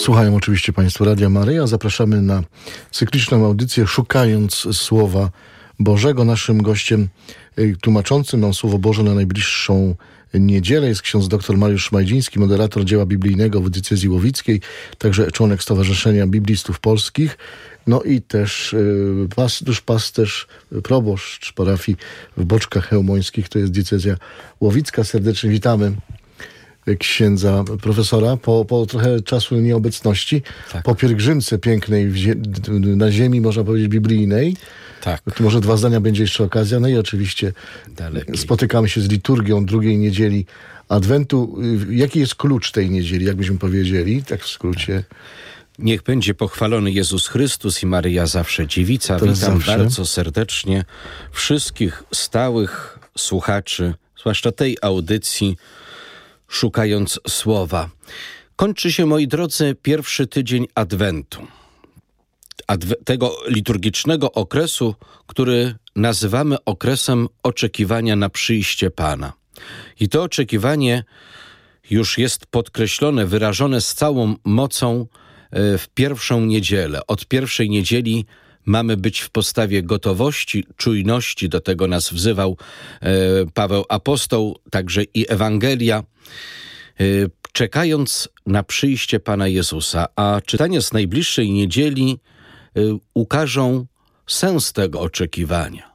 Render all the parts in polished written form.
Słuchają oczywiście Państwo Radia Maryja. Zapraszamy na cykliczną audycję Szukając Słowa Bożego. Naszym gościem tłumaczącym nam Słowo Boże na najbliższą niedzielę jest ksiądz dr Mariusz Szmajdziński, moderator dzieła biblijnego w diecezji łowickiej, także członek Stowarzyszenia Biblistów Polskich, no i też duszpasterz, proboszcz parafii w Boczkach Chełmońskich, to jest diecezja łowicka. Serdecznie witamy księdza profesora po trochę czasu nieobecności, tak. Po pielgrzymce pięknej na ziemi, można powiedzieć, biblijnej. Tak. Tu może 2 zdania będzie jeszcze okazja. No i oczywiście spotykamy się z liturgią drugiej niedzieli Adwentu. Jaki jest klucz tej niedzieli, jakbyśmy powiedzieli, tak w skrócie? Niech będzie pochwalony Jezus Chrystus i Maryja zawsze dziewica. Witam bardzo serdecznie wszystkich stałych słuchaczy, zwłaszcza tej audycji Szukając Słowa. Kończy się, moi drodzy, pierwszy tydzień Adwentu. Tego liturgicznego okresu, który nazywamy okresem oczekiwania na przyjście Pana. I to oczekiwanie już jest podkreślone, wyrażone z całą mocą w pierwszą niedzielę. Od pierwszej niedzieli mamy być w postawie gotowości, czujności, do tego nas wzywał Paweł Apostoł, także i Ewangelia, czekając na przyjście Pana Jezusa. A czytania z najbliższej niedzieli ukażą sens tego oczekiwania.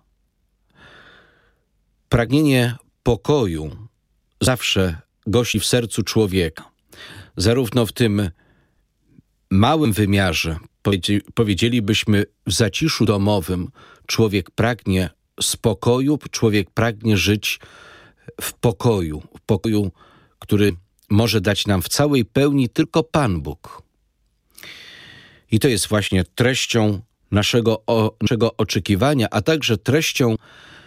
Pragnienie pokoju zawsze gości w sercu człowieka. Zarówno w tym małym wymiarze, powiedzielibyśmy w zaciszu domowym, człowiek pragnie spokoju, człowiek pragnie żyć w pokoju, który może dać nam w całej pełni tylko Pan Bóg. I to jest właśnie treścią naszego oczekiwania, a także treścią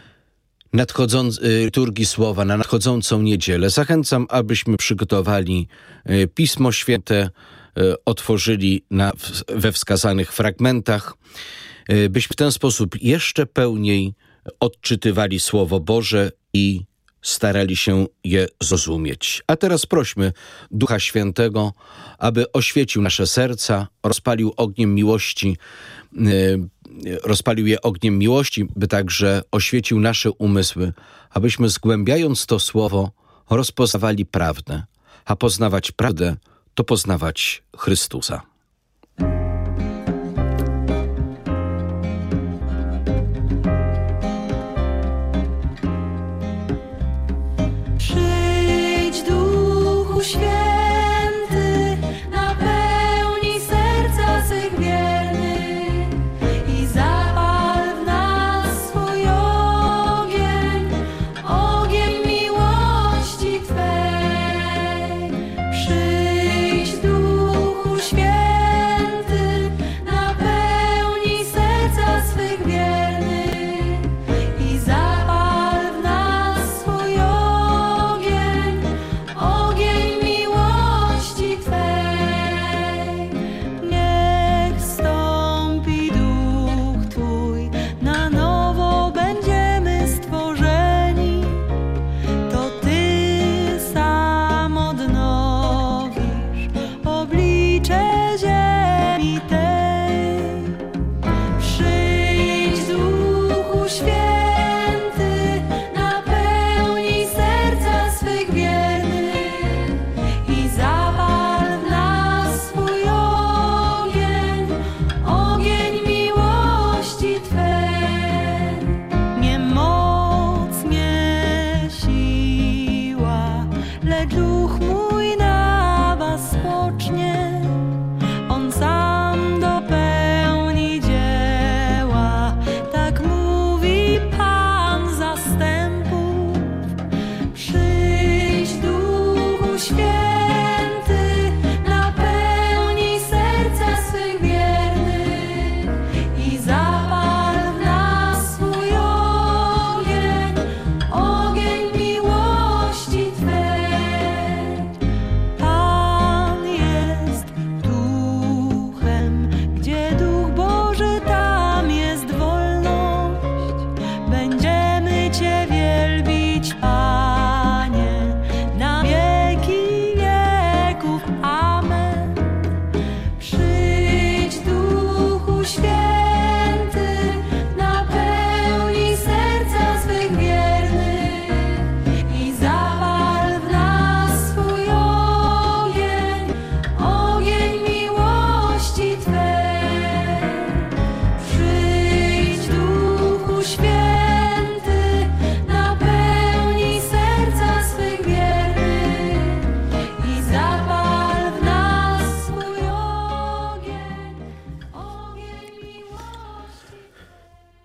liturgii Słowa na nadchodzącą niedzielę. Zachęcam, abyśmy przygotowali Pismo Święte, otworzyli we wskazanych fragmentach, byśmy w ten sposób jeszcze pełniej odczytywali Słowo Boże i starali się je zrozumieć. A teraz prośmy Ducha Świętego, aby oświecił nasze serca, rozpalił je ogniem miłości, by także oświecił nasze umysły, abyśmy zgłębiając to Słowo rozpoznawali prawdę, a poznawać prawdę to poznawać Chrystusa. Przyjdź, Duchu Święty, napełnij serca swych wiernych i zapal w nas swój ogień, ogień miłości Twej. Przyjdź, Duchu Święty,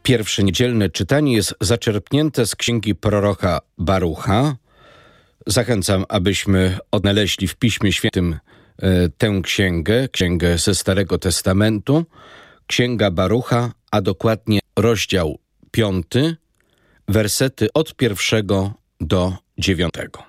Pierwsze niedzielne czytanie jest zaczerpnięte z księgi proroka Barucha. Zachęcam, abyśmy odnaleźli w Piśmie Świętym tę księgę ze Starego Testamentu. Księga Barucha, a dokładnie rozdział 5, wersety od 1 do 9.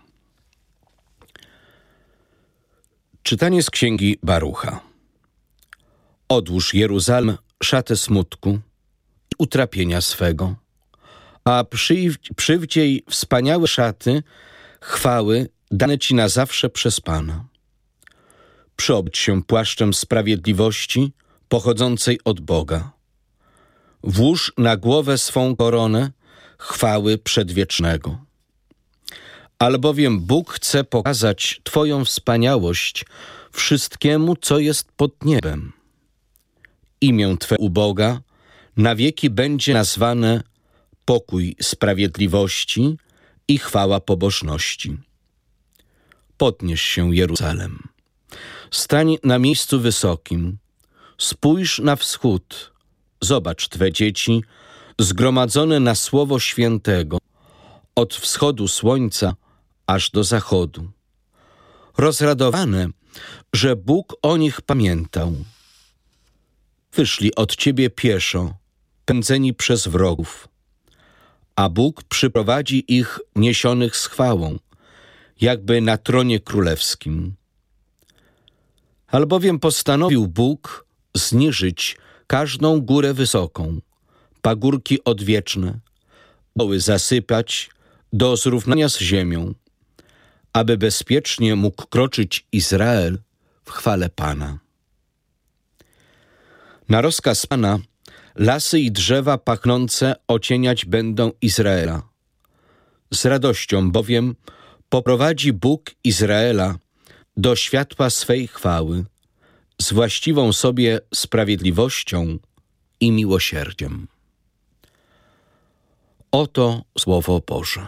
Czytanie z księgi Barucha. Odłóż, Jeruzalem, szatę smutku i utrapienia swego, a przywdziej wspaniałe szaty chwały dane ci na zawsze przez Pana. Przyobudź się płaszczem sprawiedliwości pochodzącej od Boga. Włóż na głowę swą koronę chwały przedwiecznego. Albowiem Bóg chce pokazać Twoją wspaniałość wszystkiemu, co jest pod niebem. Imię Twe u Boga na wieki będzie nazwane pokój sprawiedliwości i chwała pobożności. Podnieś się, Jeruzalem. Stań na miejscu wysokim. Spójrz na wschód. Zobacz Twe dzieci zgromadzone na słowo świętego od wschodu słońca aż do zachodu. Rozradowane, że Bóg o nich pamiętał. Wyszli od Ciebie pieszo, pędzeni przez wrogów, a Bóg przyprowadzi ich niesionych z chwałą, jakby na tronie królewskim. Albowiem postanowił Bóg zniżyć każdą górę wysoką, pagórki odwieczne, doły zasypać do zrównania z ziemią, aby bezpiecznie mógł kroczyć Izrael w chwale Pana. Na rozkaz Pana lasy i drzewa pachnące ocieniać będą Izraela. Z radością bowiem poprowadzi Bóg Izraela do światła swej chwały, z właściwą sobie sprawiedliwością i miłosierdziem. Oto Słowo Boże.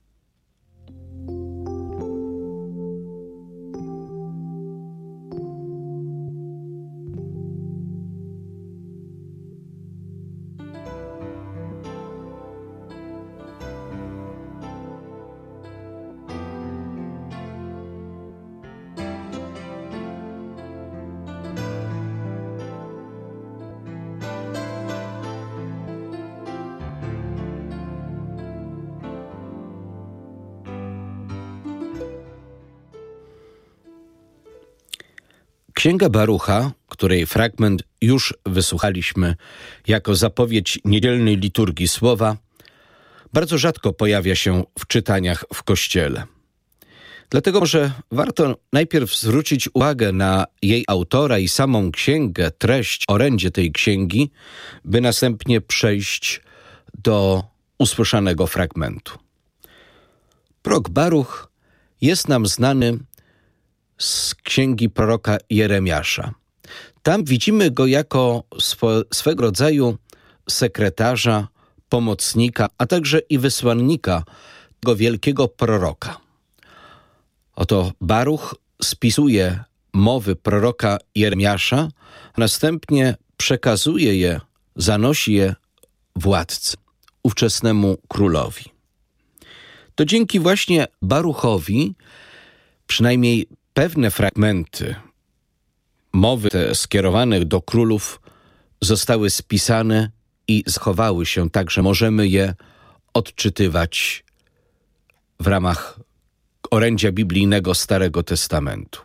Księga Barucha, której fragment już wysłuchaliśmy jako zapowiedź niedzielnej liturgii słowa, bardzo rzadko pojawia się w czytaniach w Kościele. Dlatego może warto najpierw zwrócić uwagę na jej autora i samą księgę, treść, orędzie tej księgi, by następnie przejść do usłyszanego fragmentu. Prorok Baruch jest nam znany z księgi proroka Jeremiasza. Tam widzimy go jako swego rodzaju sekretarza, pomocnika, a także i wysłannika tego wielkiego proroka. Oto Baruch spisuje mowy proroka Jeremiasza, a następnie przekazuje je, zanosi je władcy, ówczesnemu królowi. To dzięki właśnie Baruchowi przynajmniej pewne fragmenty mowy te skierowanych do królów zostały spisane i zachowały się tak, że możemy je odczytywać w ramach orędzia biblijnego Starego Testamentu.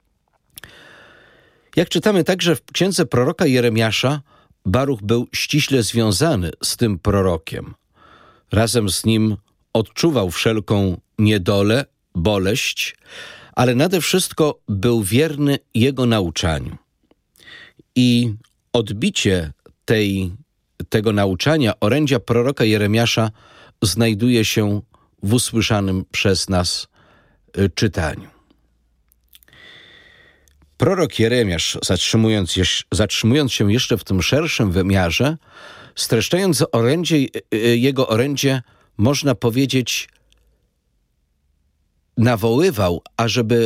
Jak czytamy także w księdze proroka Jeremiasza, Baruch był ściśle związany z tym prorokiem. Razem z nim odczuwał wszelką niedolę, boleść, ale nade wszystko był wierny jego nauczaniu. I odbicie tego nauczania orędzia proroka Jeremiasza znajduje się w usłyszanym przez nas czytaniu. Prorok Jeremiasz, zatrzymując się jeszcze w tym szerszym wymiarze, streszczając jego orędzie, można powiedzieć, nawoływał, ażeby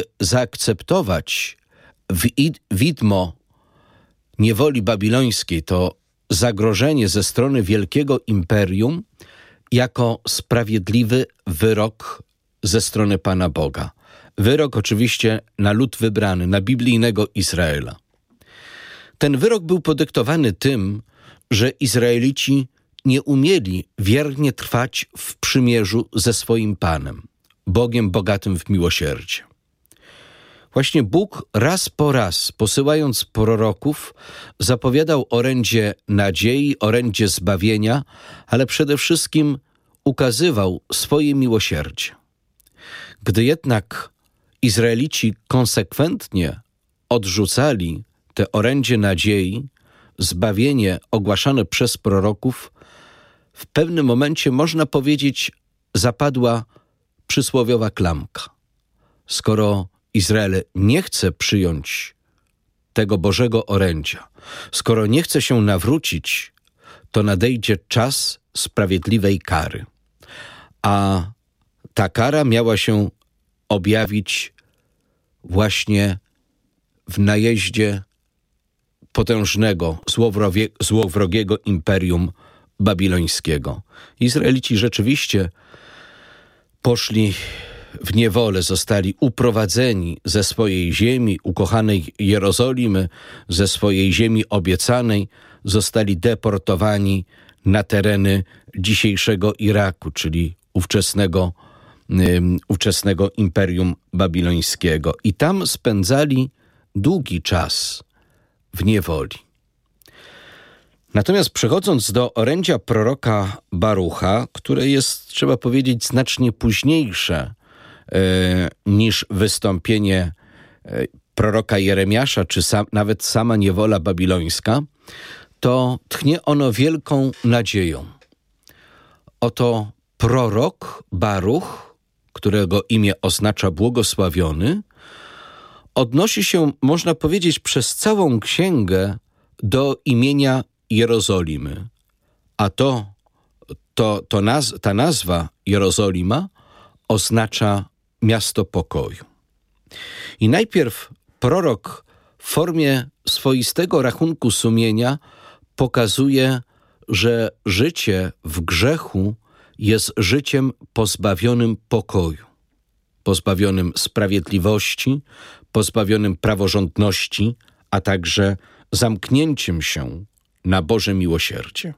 zaakceptować widmo niewoli babilońskiej, to zagrożenie ze strony wielkiego imperium jako sprawiedliwy wyrok ze strony Pana Boga. Wyrok oczywiście na lud wybrany, na biblijnego Izraela. Ten wyrok był podyktowany tym, że Izraelici nie umieli wiernie trwać w przymierzu ze swoim Panem, Bogiem bogatym w miłosierdzie. Właśnie Bóg raz po raz, posyłając proroków, zapowiadał orędzie nadziei, orędzie zbawienia, ale przede wszystkim ukazywał swoje miłosierdzie. Gdy jednak Izraelici konsekwentnie odrzucali te orędzie nadziei, zbawienie ogłaszane przez proroków, w pewnym momencie, można powiedzieć, zapadła przysłowiowa klamka. Skoro Izrael nie chce przyjąć tego Bożego orędzia, skoro nie chce się nawrócić, to nadejdzie czas sprawiedliwej kary. A ta kara miała się objawić właśnie w najeździe potężnego, złowrogiego imperium babilońskiego. Izraelici rzeczywiście poszli w niewolę, zostali uprowadzeni ze swojej ziemi, ukochanej Jerozolimy, ze swojej ziemi obiecanej, zostali deportowani na tereny dzisiejszego Iraku, czyli ówczesnego imperium babilońskiego. I tam spędzali długi czas w niewoli. Natomiast przechodząc do orędzia proroka Barucha, które jest, trzeba powiedzieć, znacznie późniejsze niż wystąpienie proroka Jeremiasza, czy nawet sama niewola babilońska, to tchnie ono wielką nadzieją. Oto prorok Baruch, którego imię oznacza błogosławiony, odnosi się, można powiedzieć, przez całą księgę do imienia Jerozolimy. A ta nazwa Jerozolima oznacza miasto pokoju. I najpierw prorok w formie swoistego rachunku sumienia pokazuje, że życie w grzechu jest życiem pozbawionym pokoju, pozbawionym sprawiedliwości, pozbawionym praworządności, a także zamknięciem się na Boże miłosierdzie.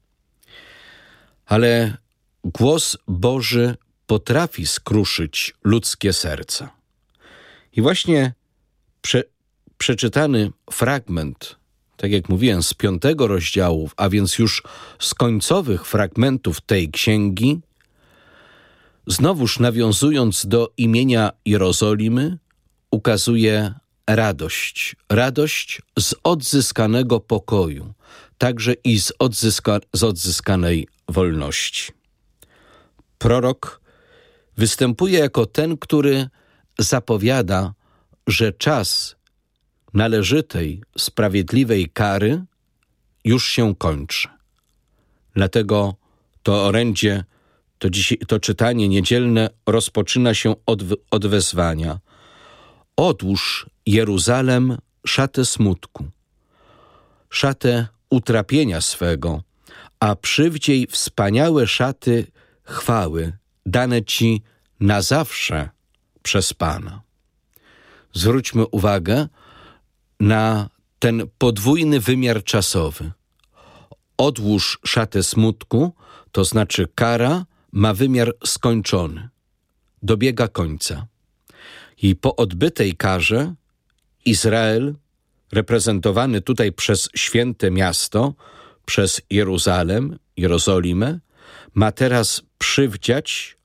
Ale głos Boży potrafi skruszyć ludzkie serca. I właśnie przeczytany fragment, tak jak mówiłem, z 5 rozdziału, a więc już z końcowych fragmentów tej księgi, znowuż nawiązując do imienia Jerozolimy, ukazuje radość z odzyskanego pokoju, także i z odzyskanej wolności. Prorok występuje jako ten, który zapowiada, że czas należytej, sprawiedliwej kary już się kończy. Dlatego to orędzie, to czytanie niedzielne rozpoczyna się od wezwania: odłóż, Jeruzalem, szatę smutku, szatę utrapienia swego, a przywdziej wspaniałe szaty chwały, dane ci na zawsze przez Pana. Zwróćmy uwagę na ten podwójny wymiar czasowy. Odłóż szatę smutku, to znaczy kara ma wymiar skończony, dobiega końca. I po odbytej karze Izrael, reprezentowany tutaj przez święte miasto, przez Jerozolimę, ma teraz przywdziać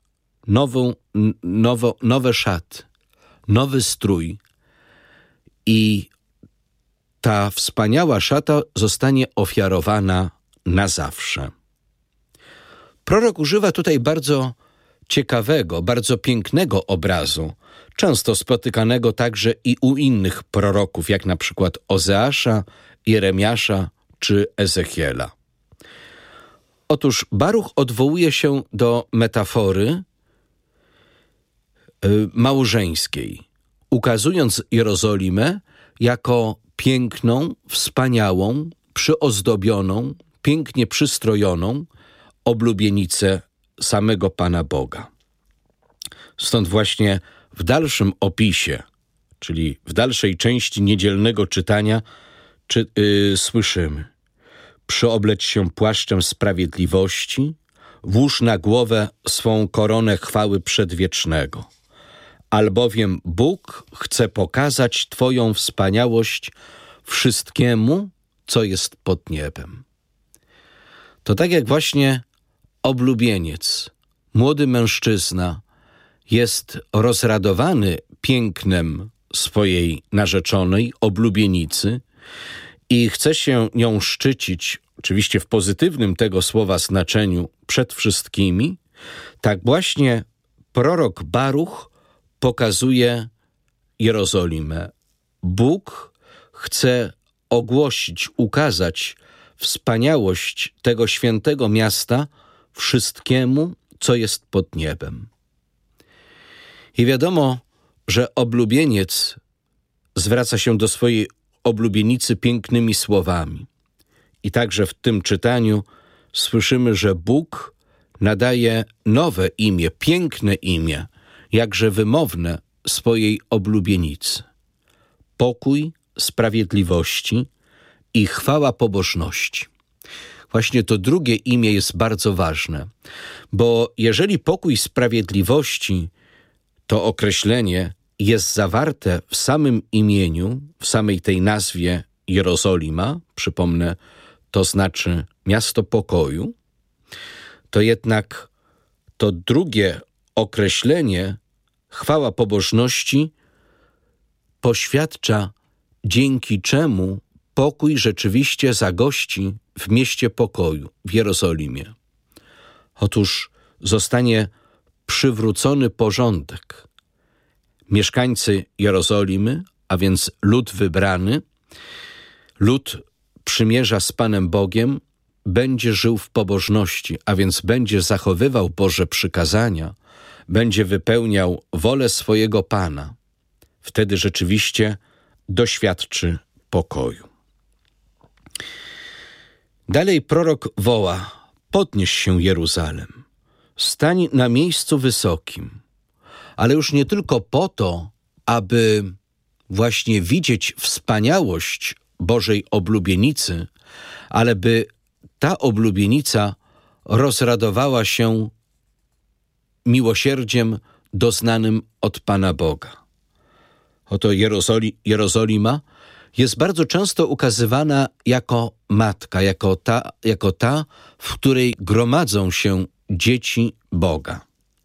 nowe szaty, nowy strój. I ta wspaniała szata zostanie ofiarowana na zawsze. Prorok używa tutaj bardzo ciekawego, bardzo pięknego obrazu, często spotykanego także i u innych proroków, jak na przykład Ozeasza, Jeremiasza czy Ezechiela. Otóż Baruch odwołuje się do metafory małżeńskiej, ukazując Jerozolimę jako piękną, wspaniałą, przyozdobioną, pięknie przystrojoną oblubienicę samego Pana Boga. Stąd właśnie w dalszym opisie, czyli w dalszej części niedzielnego czytania słyszymy: przyobleć się płaszczem sprawiedliwości, włóż na głowę swą koronę chwały przedwiecznego, albowiem Bóg chce pokazać Twoją wspaniałość wszystkiemu, co jest pod niebem. To tak jak właśnie oblubieniec, młody mężczyzna, jest rozradowany pięknem swojej narzeczonej, oblubienicy, i chce się nią szczycić, oczywiście w pozytywnym tego słowa znaczeniu, przed wszystkimi, tak właśnie prorok Baruch pokazuje Jerozolimę. Bóg chce ogłosić, ukazać wspaniałość tego świętego miasta wszystkiemu, co jest pod niebem. I wiadomo, że oblubieniec zwraca się do swojej oblubienicy pięknymi słowami. I także w tym czytaniu słyszymy, że Bóg nadaje nowe imię, piękne imię, jakże wymowne swojej oblubienicy. Pokój sprawiedliwości i chwała pobożności. Właśnie to drugie imię jest bardzo ważne, bo jeżeli pokój sprawiedliwości, to określenie jest zawarte w samym imieniu, w samej tej nazwie Jerozolima, przypomnę, to znaczy miasto pokoju, to jednak to drugie określenie, chwała pobożności, poświadcza, dzięki czemu pokój rzeczywiście zagości w mieście pokoju, w Jerozolimie. Otóż zostanie przywrócony porządek. Mieszkańcy Jerozolimy, a więc lud wybrany, lud przymierza z Panem Bogiem, będzie żył w pobożności, a więc będzie zachowywał Boże przykazania, będzie wypełniał wolę swojego Pana. Wtedy rzeczywiście doświadczy pokoju. Dalej prorok woła: podnieś się, Jeruzalem, stań na miejscu wysokim, ale już nie tylko po to, aby właśnie widzieć wspaniałość Bożej oblubienicy, ale by ta oblubienica rozradowała się miłosierdziem doznanym od Pana Boga. Oto Jerozolima jest bardzo często ukazywana jako matka, jako ta, w której gromadzą się dzieci Boga.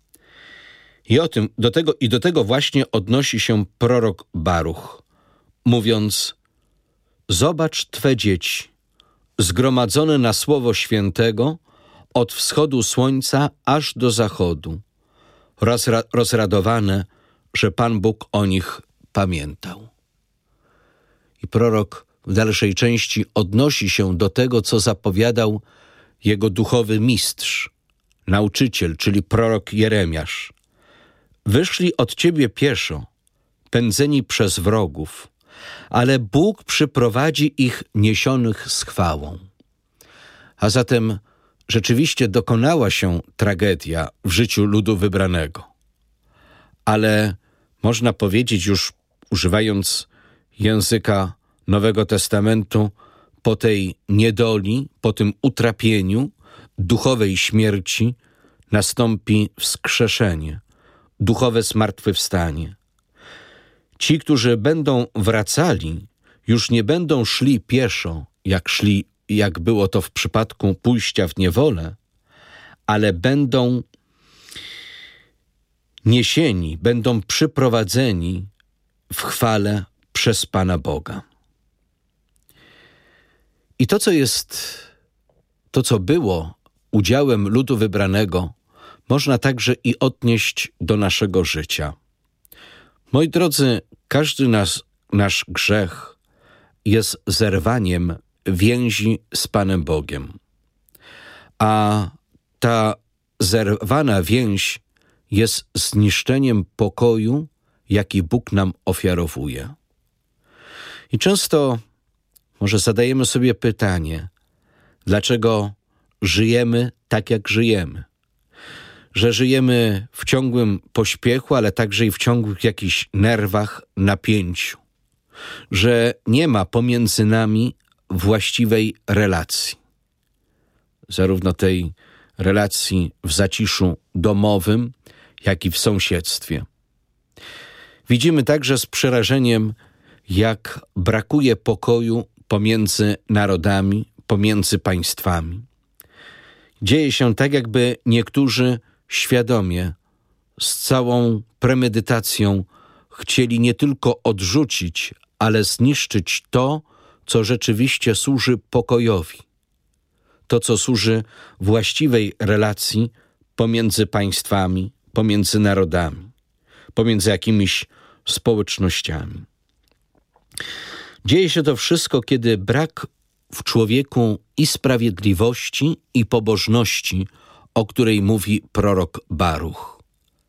I do tego właśnie odnosi się prorok Baruch, mówiąc: zobacz Twe dzieci, zgromadzone na Słowo Świętego od wschodu słońca aż do zachodu, rozradowane, że Pan Bóg o nich pamiętał. I prorok w dalszej części odnosi się do tego, co zapowiadał jego duchowy mistrz, nauczyciel, czyli prorok Jeremiasz. Wyszli od Ciebie pieszo, pędzeni przez wrogów, ale Bóg przyprowadzi ich niesionych z chwałą. A zatem rzeczywiście dokonała się tragedia w życiu ludu wybranego. Ale można powiedzieć, już używając języka Nowego Testamentu, po tej niedoli, po tym utrapieniu, duchowej śmierci nastąpi wskrzeszenie, duchowe zmartwychwstanie. Ci, którzy będą wracali, już nie będą szli pieszo, jak było to w przypadku pójścia w niewolę, ale będą niesieni, będą przyprowadzeni w chwale przez Pana Boga. I to, co było udziałem ludu wybranego, można także i odnieść do naszego życia. Moi drodzy, każdy nasz grzech jest zerwaniem więzi z Panem Bogiem. A ta zerwana więź jest zniszczeniem pokoju, jaki Bóg nam ofiarowuje. I często Może zadajemy sobie pytanie, dlaczego żyjemy tak, jak żyjemy? Że żyjemy w ciągłym pośpiechu, ale także i w ciągłych jakichś nerwach, napięciu. Że nie ma pomiędzy nami właściwej relacji. Zarówno tej relacji w zaciszu domowym, jak i w sąsiedztwie. Widzimy także z przerażeniem, jak brakuje pokoju pomiędzy narodami, pomiędzy państwami. Dzieje się tak, jakby niektórzy świadomie, z całą premedytacją chcieli nie tylko odrzucić, ale zniszczyć to, co rzeczywiście służy pokojowi. To, co służy właściwej relacji pomiędzy państwami, pomiędzy narodami, pomiędzy jakimiś społecznościami. Dzieje się to wszystko, kiedy brak w człowieku i sprawiedliwości, i pobożności, o której mówi prorok Baruch.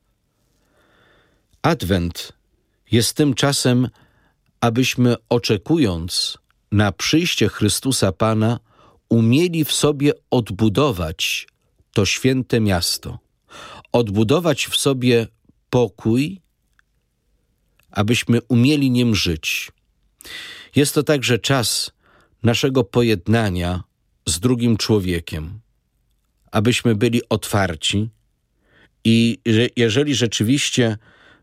Adwent jest tym czasem, abyśmy oczekując na przyjście Chrystusa Pana, umieli w sobie odbudować to święte miasto, odbudować w sobie pokój, abyśmy umieli nim żyć. Jest to także czas naszego pojednania z drugim człowiekiem, abyśmy byli otwarci i jeżeli rzeczywiście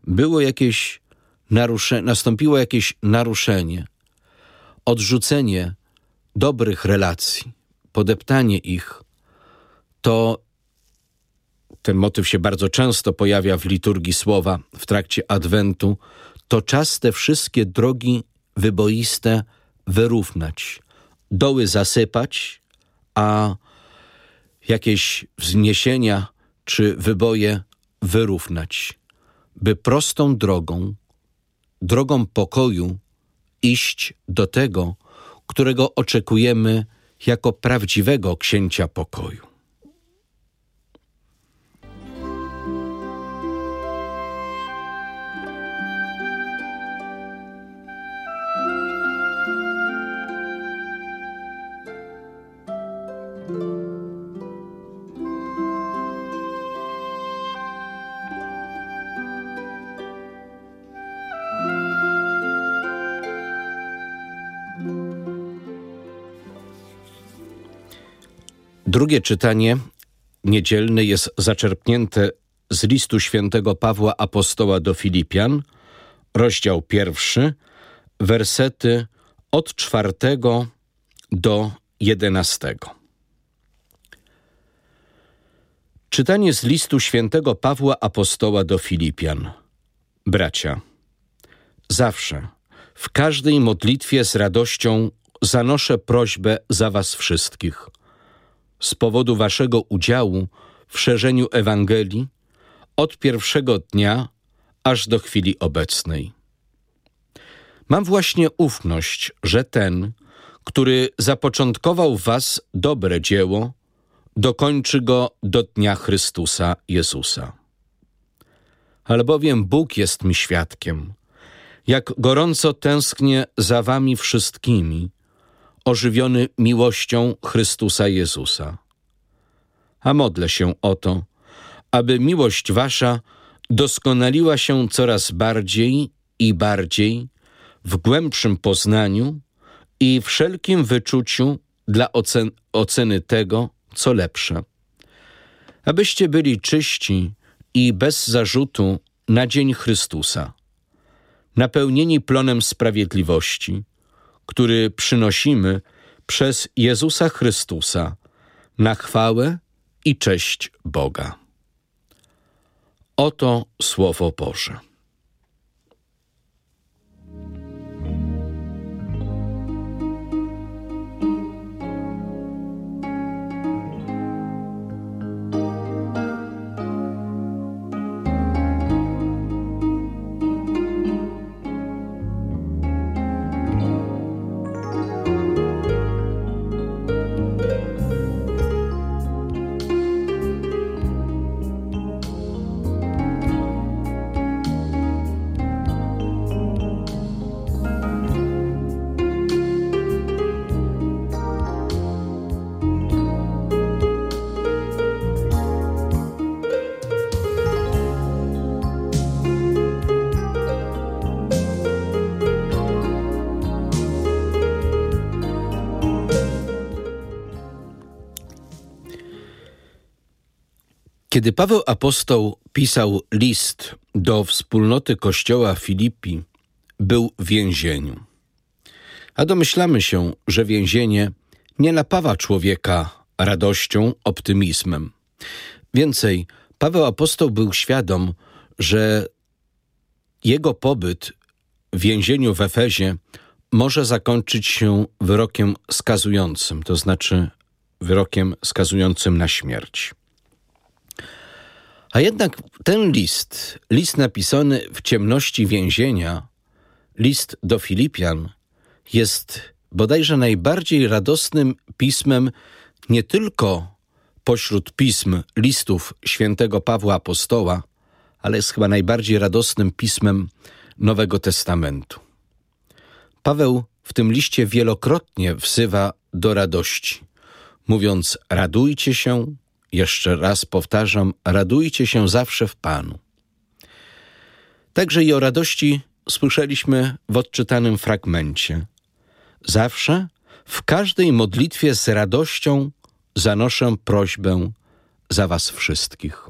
nastąpiło jakieś naruszenie, odrzucenie dobrych relacji, podeptanie ich, to ten motyw się bardzo często pojawia w liturgii słowa w trakcie Adwentu, to czas te wszystkie drogi wyboiste wyrównać, doły zasypać, a jakieś wzniesienia czy wyboje wyrównać, by prostą drogą pokoju iść do tego, którego oczekujemy jako prawdziwego księcia pokoju. Drugie czytanie niedzielne jest zaczerpnięte z listu świętego Pawła Apostoła do Filipian, rozdział 1, wersety od 4 do 11. Czytanie z listu świętego Pawła Apostoła do Filipian. Bracia, zawsze, w każdej modlitwie z radością zanoszę prośbę za was wszystkich, z powodu waszego udziału w szerzeniu Ewangelii od pierwszego dnia aż do chwili obecnej. Mam właśnie ufność, że ten, który zapoczątkował w was dobre dzieło, dokończy go do dnia Chrystusa Jezusa. Albowiem Bóg jest mi świadkiem, jak gorąco tęsknię za wami wszystkimi, ożywiony miłością Chrystusa Jezusa. A modlę się o to, aby miłość wasza doskonaliła się coraz bardziej i bardziej w głębszym poznaniu i wszelkim wyczuciu dla oceny tego, co lepsze. Abyście byli czyści i bez zarzutu na dzień Chrystusa, napełnieni plonem sprawiedliwości, który przynosimy przez Jezusa Chrystusa na chwałę i cześć Boga. Oto Słowo Boże. Kiedy Paweł apostoł pisał list do wspólnoty kościoła Filipi, był w więzieniu. A domyślamy się, że więzienie nie napawa człowieka radością, optymizmem. Więcej, Paweł apostoł był świadom, że jego pobyt w więzieniu w Efezie może zakończyć się wyrokiem skazującym, to znaczy wyrokiem skazującym na śmierć. A jednak ten list napisany w ciemności więzienia, list do Filipian, jest bodajże najbardziej radosnym pismem nie tylko pośród pism listów świętego Pawła apostoła, ale jest chyba najbardziej radosnym pismem Nowego Testamentu. Paweł w tym liście wielokrotnie wzywa do radości, mówiąc: radujcie się, jeszcze raz powtarzam, radujcie się zawsze w Panu. Także i o radości słyszeliśmy w odczytanym fragmencie. Zawsze, w każdej modlitwie z radością zanoszę prośbę za was wszystkich.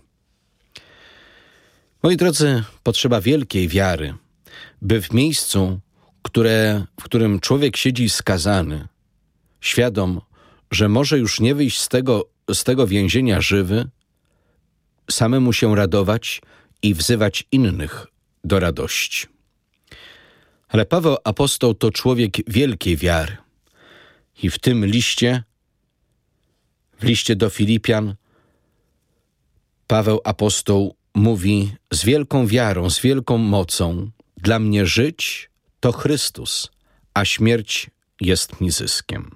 Moi drodzy, potrzeba wielkiej wiary, by w miejscu, w którym człowiek siedzi skazany, świadom, że może już nie wyjść z tego więzienia żywy, samemu się radować i wzywać innych do radości. Ale Paweł apostoł to człowiek wielkiej wiary. I w tym liście, w liście do Filipian, Paweł apostoł mówi z wielką wiarą, z wielką mocą: dla mnie żyć to Chrystus, a śmierć jest mi zyskiem.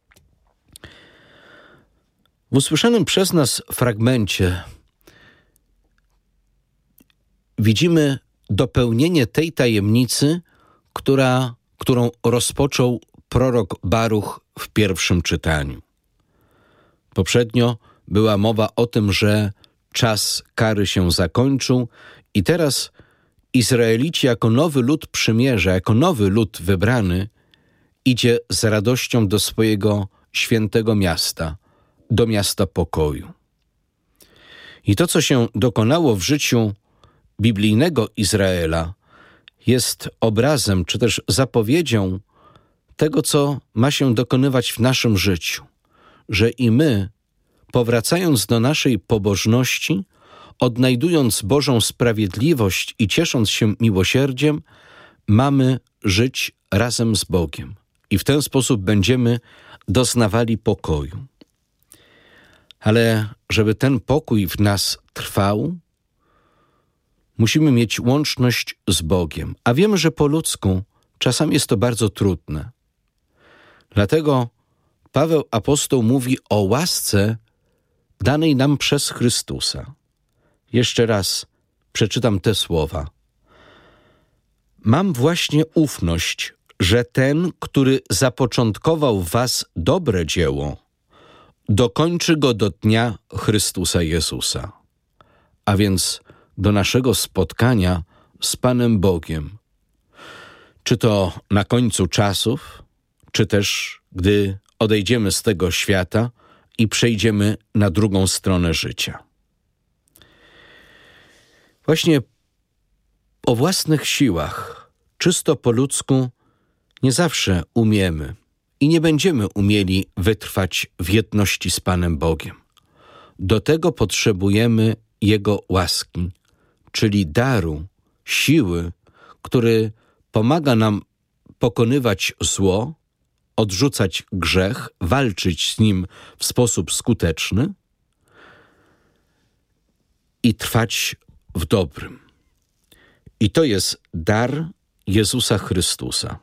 W usłyszanym przez nas fragmencie widzimy dopełnienie tej tajemnicy, którą rozpoczął prorok Baruch w pierwszym czytaniu. Poprzednio była mowa o tym, że czas kary się zakończył i teraz Izraelici jako nowy lud przymierza, jako nowy lud wybrany idzie z radością do swojego świętego miasta, do miasta pokoju. I to, co się dokonało w życiu biblijnego Izraela, jest obrazem, czy też zapowiedzią tego, co ma się dokonywać w naszym życiu. Że i my, powracając do naszej pobożności, odnajdując Bożą sprawiedliwość i ciesząc się miłosierdziem, mamy żyć razem z Bogiem. I w ten sposób będziemy doznawali pokoju. Ale żeby ten pokój w nas trwał, musimy mieć łączność z Bogiem. A wiemy, że po ludzku czasami jest to bardzo trudne. Dlatego Paweł apostoł mówi o łasce danej nam przez Chrystusa. Jeszcze raz przeczytam te słowa. Mam właśnie ufność, że ten, który zapoczątkował w was dobre dzieło, dokończy go do dnia Chrystusa Jezusa. A więc do naszego spotkania z Panem Bogiem. Czy to na końcu czasów, czy też gdy odejdziemy z tego świata i przejdziemy na drugą stronę życia. Właśnie o własnych siłach, czysto po ludzku, nie zawsze umiemy i nie będziemy umieli wytrwać w jedności z Panem Bogiem. Do tego potrzebujemy Jego łaski, czyli daru, siły, który pomaga nam pokonywać zło, odrzucać grzech, walczyć z nim w sposób skuteczny i trwać w dobrym. I to jest dar Jezusa Chrystusa.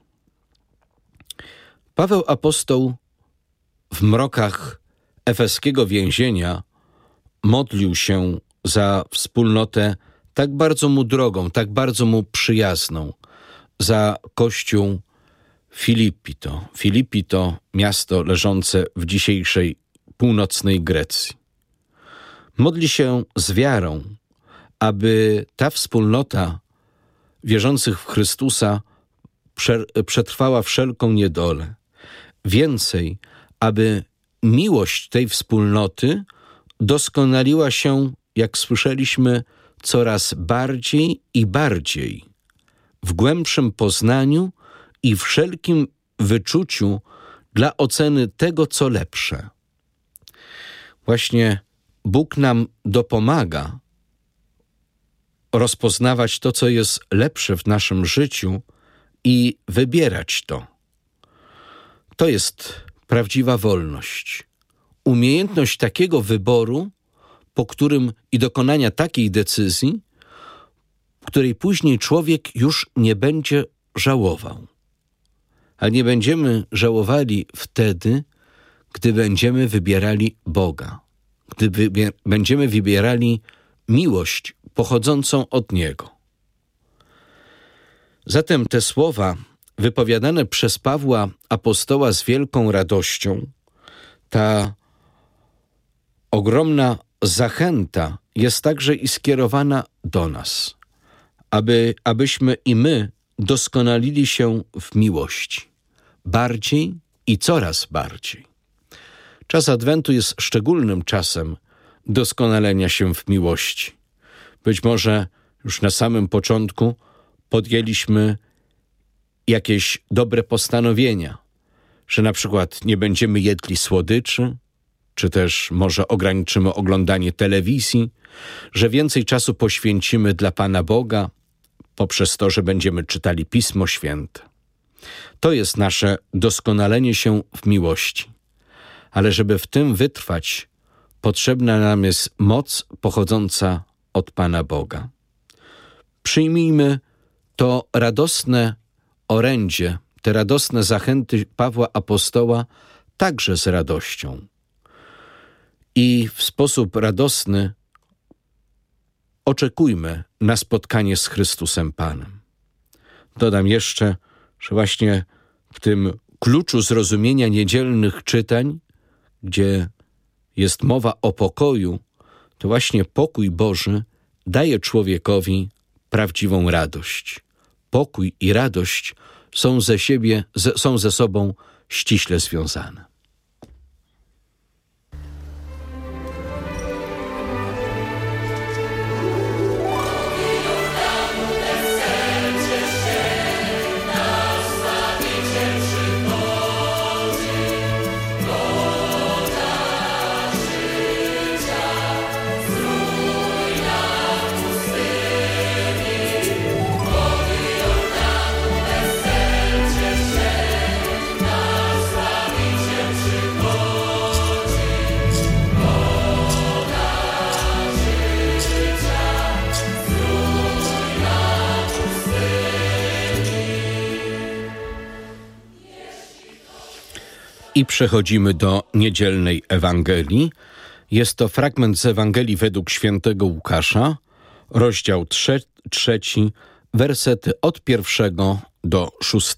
Paweł apostoł w mrokach efeskiego więzienia modlił się za wspólnotę tak bardzo mu drogą, tak bardzo mu przyjazną, za Kościół Filipi to miasto leżące w dzisiejszej północnej Grecji. Modli się z wiarą, aby ta wspólnota wierzących w Chrystusa przetrwała wszelką niedolę. Więcej, aby miłość tej wspólnoty doskonaliła się jak słyszeliśmy, coraz bardziej i bardziej w głębszym poznaniu i wszelkim wyczuciu dla oceny tego, co lepsze. Właśnie Bóg nam dopomaga rozpoznawać to, co jest lepsze w naszym życiu i wybierać to. To jest prawdziwa wolność. Umiejętność takiego wyboru, po którym i dokonania takiej decyzji, której później człowiek już nie będzie żałował. A nie będziemy żałowali wtedy, gdy będziemy wybierali Boga, gdy będziemy wybierali miłość pochodzącą od Niego. Zatem te słowa wypowiadane przez Pawła apostoła z wielką radością, ta ogromna zachęta jest także i skierowana do nas, abyśmy i my doskonalili się w miłości, bardziej i coraz bardziej. Czas Adwentu jest szczególnym czasem doskonalenia się w miłości. Być może już na samym początku podjęliśmy jakieś dobre postanowienia, że na przykład nie będziemy jedli słodyczy, czy też może ograniczymy oglądanie telewizji, że więcej czasu poświęcimy dla Pana Boga poprzez to, że będziemy czytali Pismo Święte. To jest nasze doskonalenie się w miłości. Ale żeby w tym wytrwać, potrzebna nam jest moc pochodząca od Pana Boga. Przyjmijmy to radosne orędzie, te radosne zachęty Pawła Apostoła także z radością. I w sposób radosny oczekujmy na spotkanie z Chrystusem Panem. Dodam jeszcze, że właśnie w tym kluczu zrozumienia niedzielnych czytań, gdzie jest mowa o pokoju, to właśnie pokój Boży daje człowiekowi prawdziwą radość. Pokój i radość są ze sobą ściśle związane. I przechodzimy do niedzielnej Ewangelii. Jest to fragment z Ewangelii według świętego Łukasza, rozdział 3, wersety od 1 do 6.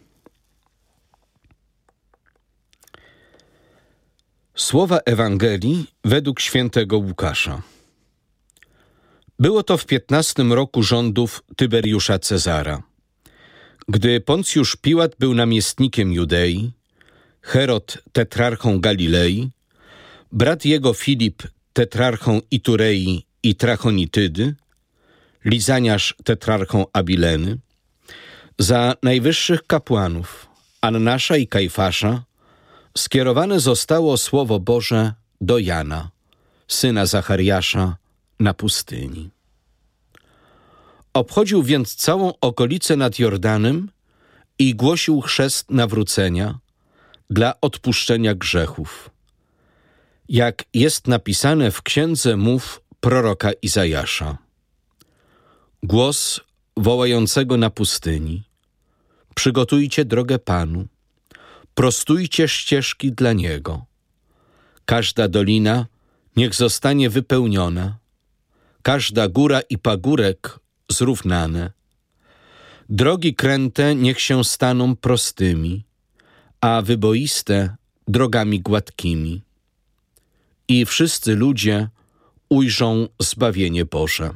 Słowa Ewangelii według świętego Łukasza. Było to w 15 roku rządów Tyberiusza Cezara. Gdy Poncjusz Piłat był namiestnikiem Judei, Herod tetrarchą Galilei, brat jego Filip tetrarchą Iturei i Trachonitydy, Lizaniasz tetrarchą Abileny, za najwyższych kapłanów Annasza i Kajfasza skierowane zostało Słowo Boże do Jana, syna Zachariasza, na pustyni. Obchodził więc całą okolicę nad Jordanem i głosił chrzest nawrócenia dla odpuszczenia grzechów, jak jest napisane w księdze mów proroka Izajasza. Głos wołającego na pustyni: przygotujcie drogę Panu, prostujcie ścieżki dla Niego. Każda dolina niech zostanie wypełniona, każda góra i pagórek zrównane. Drogi kręte niech się staną prostymi, a wyboiste drogami gładkimi. I wszyscy ludzie ujrzą zbawienie Boże.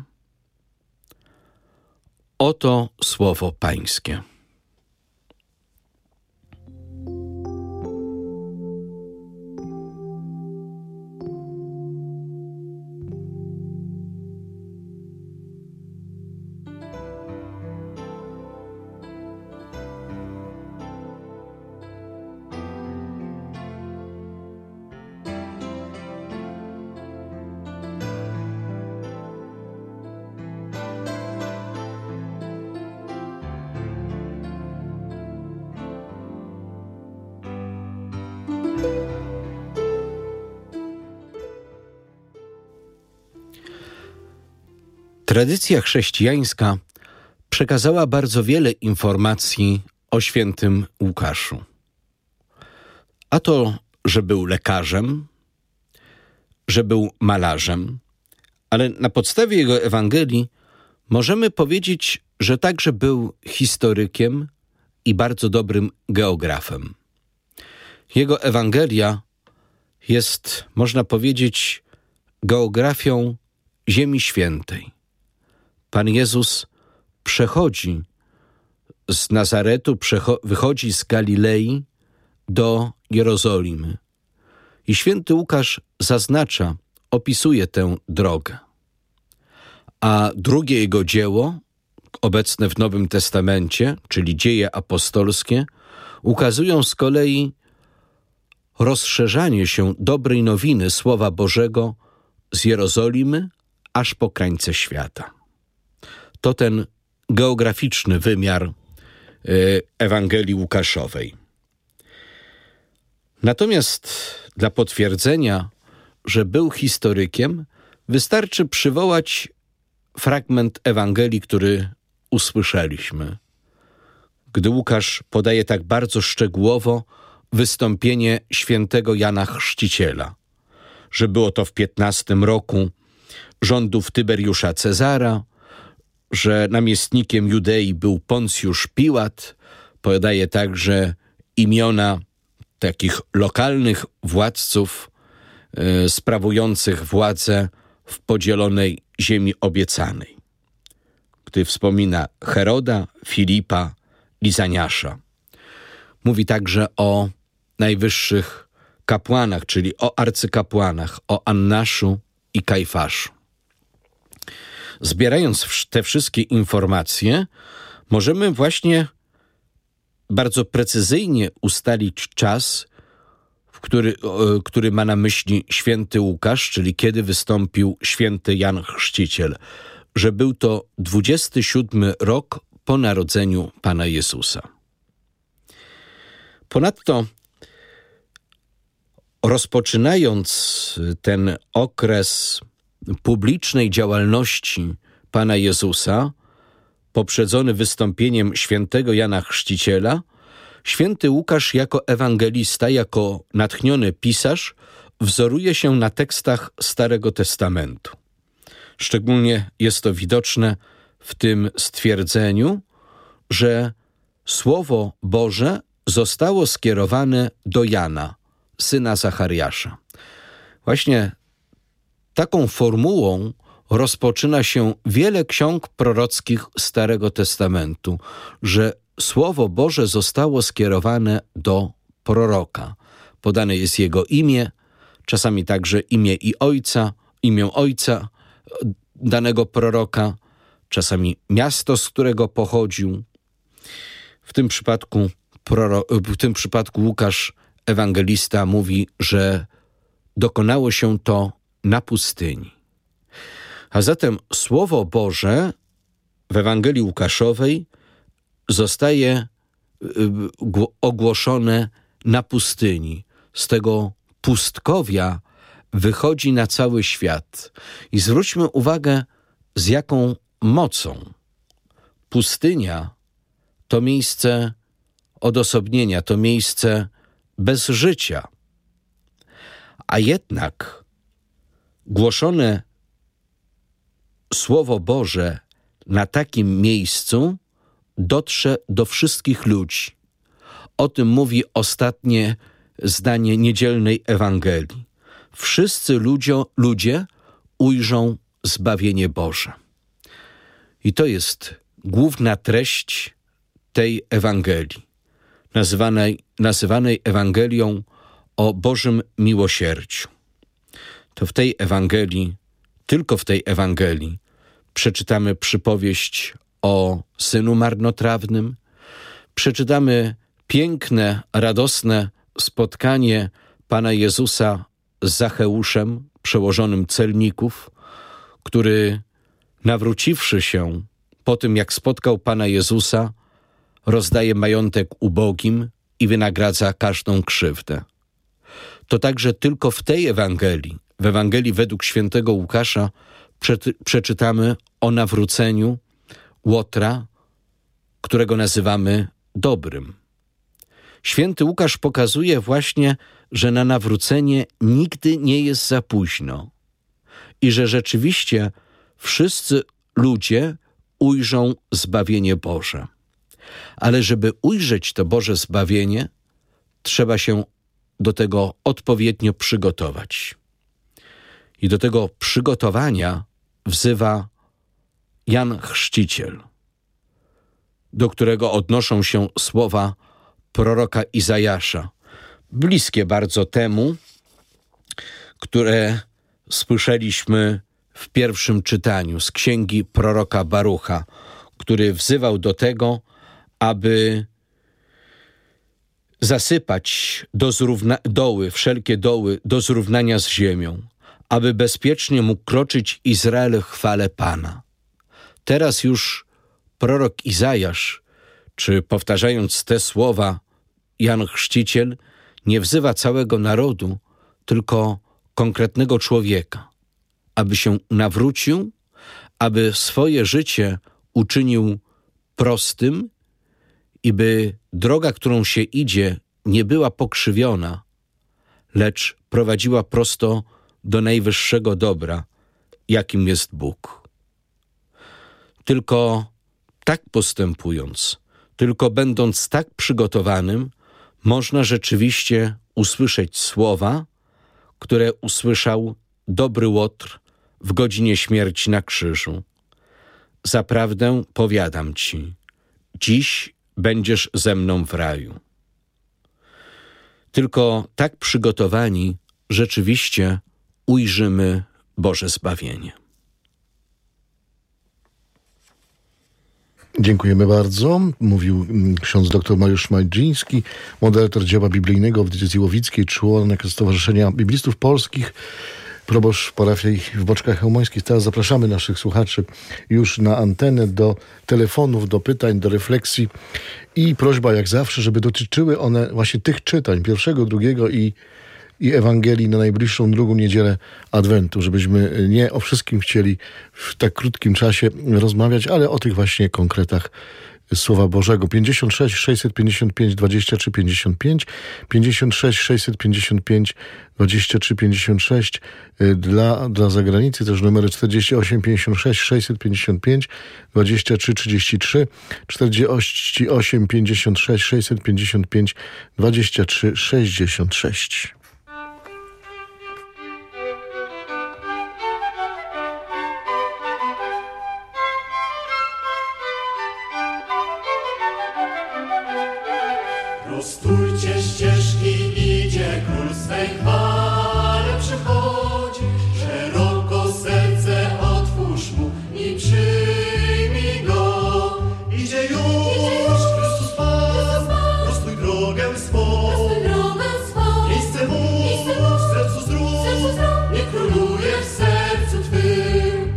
Oto słowo Pańskie. Tradycja chrześcijańska przekazała bardzo wiele informacji o świętym Łukaszu. A to, że był lekarzem, że był malarzem, ale na podstawie jego Ewangelii możemy powiedzieć, że także był historykiem i bardzo dobrym geografem. Jego Ewangelia jest, można powiedzieć, geografią Ziemi Świętej. Pan Jezus przechodzi z Nazaretu, wychodzi z Galilei do Jerozolimy. I święty Łukasz zaznacza, opisuje tę drogę. A drugie jego dzieło, obecne w Nowym Testamencie, czyli Dzieje apostolskie, ukazują z kolei rozszerzanie się dobrej nowiny Słowa Bożego z Jerozolimy aż po krańce świata. To ten geograficzny wymiar Ewangelii Łukaszowej. Natomiast dla potwierdzenia, że był historykiem, wystarczy przywołać fragment Ewangelii, który usłyszeliśmy, gdy Łukasz podaje tak bardzo szczegółowo wystąpienie świętego Jana Chrzciciela, że było to w 15 roku rządów Tyberiusza Cezara, że namiestnikiem Judei był Poncjusz Piłat. Podaje także imiona takich lokalnych władców sprawujących władzę w podzielonej ziemi obiecanej. Gdy wspomina Heroda, Filipa, Lizaniasza. Mówi także o najwyższych kapłanach, czyli o arcykapłanach, o Annaszu i Kajfaszu. Zbierając te wszystkie informacje, możemy właśnie bardzo precyzyjnie ustalić czas, który ma na myśli święty Łukasz, czyli kiedy wystąpił święty Jan Chrzciciel, że był to 27 rok po narodzeniu Pana Jezusa. Ponadto, rozpoczynając ten okres publicznej działalności Pana Jezusa, poprzedzony wystąpieniem świętego Jana Chrzciciela, święty Łukasz jako ewangelista, jako natchniony pisarz wzoruje się na tekstach Starego Testamentu. Szczególnie jest to widoczne w tym stwierdzeniu, że Słowo Boże zostało skierowane do Jana, syna Zachariasza. Właśnie taką formułą rozpoczyna się wiele ksiąg prorockich Starego Testamentu, że Słowo Boże zostało skierowane do proroka. Podane jest jego imię, czasami także imię ojca danego proroka, czasami miasto, z którego pochodził. W tym przypadku Łukasz, ewangelista, mówi, że dokonało się to na pustyni. A zatem Słowo Boże w Ewangelii Łukaszowej zostaje ogłoszone na pustyni. Z tego pustkowia wychodzi na cały świat. I zwróćmy uwagę, z jaką mocą. Pustynia to miejsce odosobnienia, to miejsce bez życia. A jednak głoszone Słowo Boże na takim miejscu dotrze do wszystkich ludzi. O tym mówi ostatnie zdanie niedzielnej Ewangelii. Wszyscy ludzie ujrzą zbawienie Boże. I to jest główna treść tej Ewangelii, nazywanej Ewangelią o Bożym miłosierdziu. To w tej Ewangelii, tylko w tej Ewangelii przeczytamy przypowieść o synu marnotrawnym, przeczytamy piękne, radosne spotkanie Pana Jezusa z Zacheuszem, przełożonym celników, który nawróciwszy się po tym, jak spotkał Pana Jezusa, rozdaje majątek ubogim i wynagradza każdą krzywdę. To także tylko w tej Ewangelii, w Ewangelii według świętego Łukasza, przeczytamy o nawróceniu Łotra, którego nazywamy dobrym. Święty Łukasz pokazuje właśnie, że na nawrócenie nigdy nie jest za późno i że rzeczywiście wszyscy ludzie ujrzą zbawienie Boże. Ale żeby ujrzeć to Boże zbawienie, trzeba się do tego odpowiednio przygotować. I do tego przygotowania wzywa Jan Chrzciciel, do którego odnoszą się słowa proroka Izajasza, bliskie bardzo temu, które słyszeliśmy w pierwszym czytaniu z księgi proroka Barucha, który wzywał do tego, aby zasypać wszelkie doły do zrównania z ziemią, aby bezpiecznie mógł kroczyć Izrael chwale Pana. Teraz już prorok Izajasz, czy powtarzając te słowa Jan Chrzciciel, nie wzywa całego narodu, tylko konkretnego człowieka, aby się nawrócił, aby swoje życie uczynił prostym i by droga, którą się idzie, nie była pokrzywiona, lecz prowadziła prosto do najwyższego dobra, jakim jest Bóg. Tylko tak postępując, tylko będąc tak przygotowanym, można rzeczywiście usłyszeć słowa, które usłyszał dobry Łotr w godzinie śmierci na krzyżu. Zaprawdę powiadam ci, dziś będziesz ze mną w raju. Tylko tak przygotowani rzeczywiście ujrzymy Boże zbawienie. Dziękujemy bardzo. Mówił ksiądz dr Mariusz Majdziński, moderator dzieła biblijnego w diecezji łowickiej, członek Stowarzyszenia Biblistów Polskich, proboszcz parafii w Boczkach Chełmońskich. Teraz zapraszamy naszych słuchaczy już na antenę do telefonów, do pytań, do refleksji i prośba jak zawsze, żeby dotyczyły one właśnie tych czytań, pierwszego, drugiego i Ewangelii na najbliższą drugą niedzielę Adwentu, żebyśmy nie o wszystkim chcieli w tak krótkim czasie rozmawiać, ale o tych właśnie konkretach Słowa Bożego. 56 655 23 55, 56 655 23 56, dla zagranicy też numery 48 56 655 23 33, 48 56 655 23 66. Prostujcie ścieżki, idzie król swej chwale przychodzi. Szeroko serce otwórz mu i przyjmij go. Idzie już Chrystus Pan, prostuj drogę swą. Miejsce mu w sercu zrób, niech króluje w sercu twym.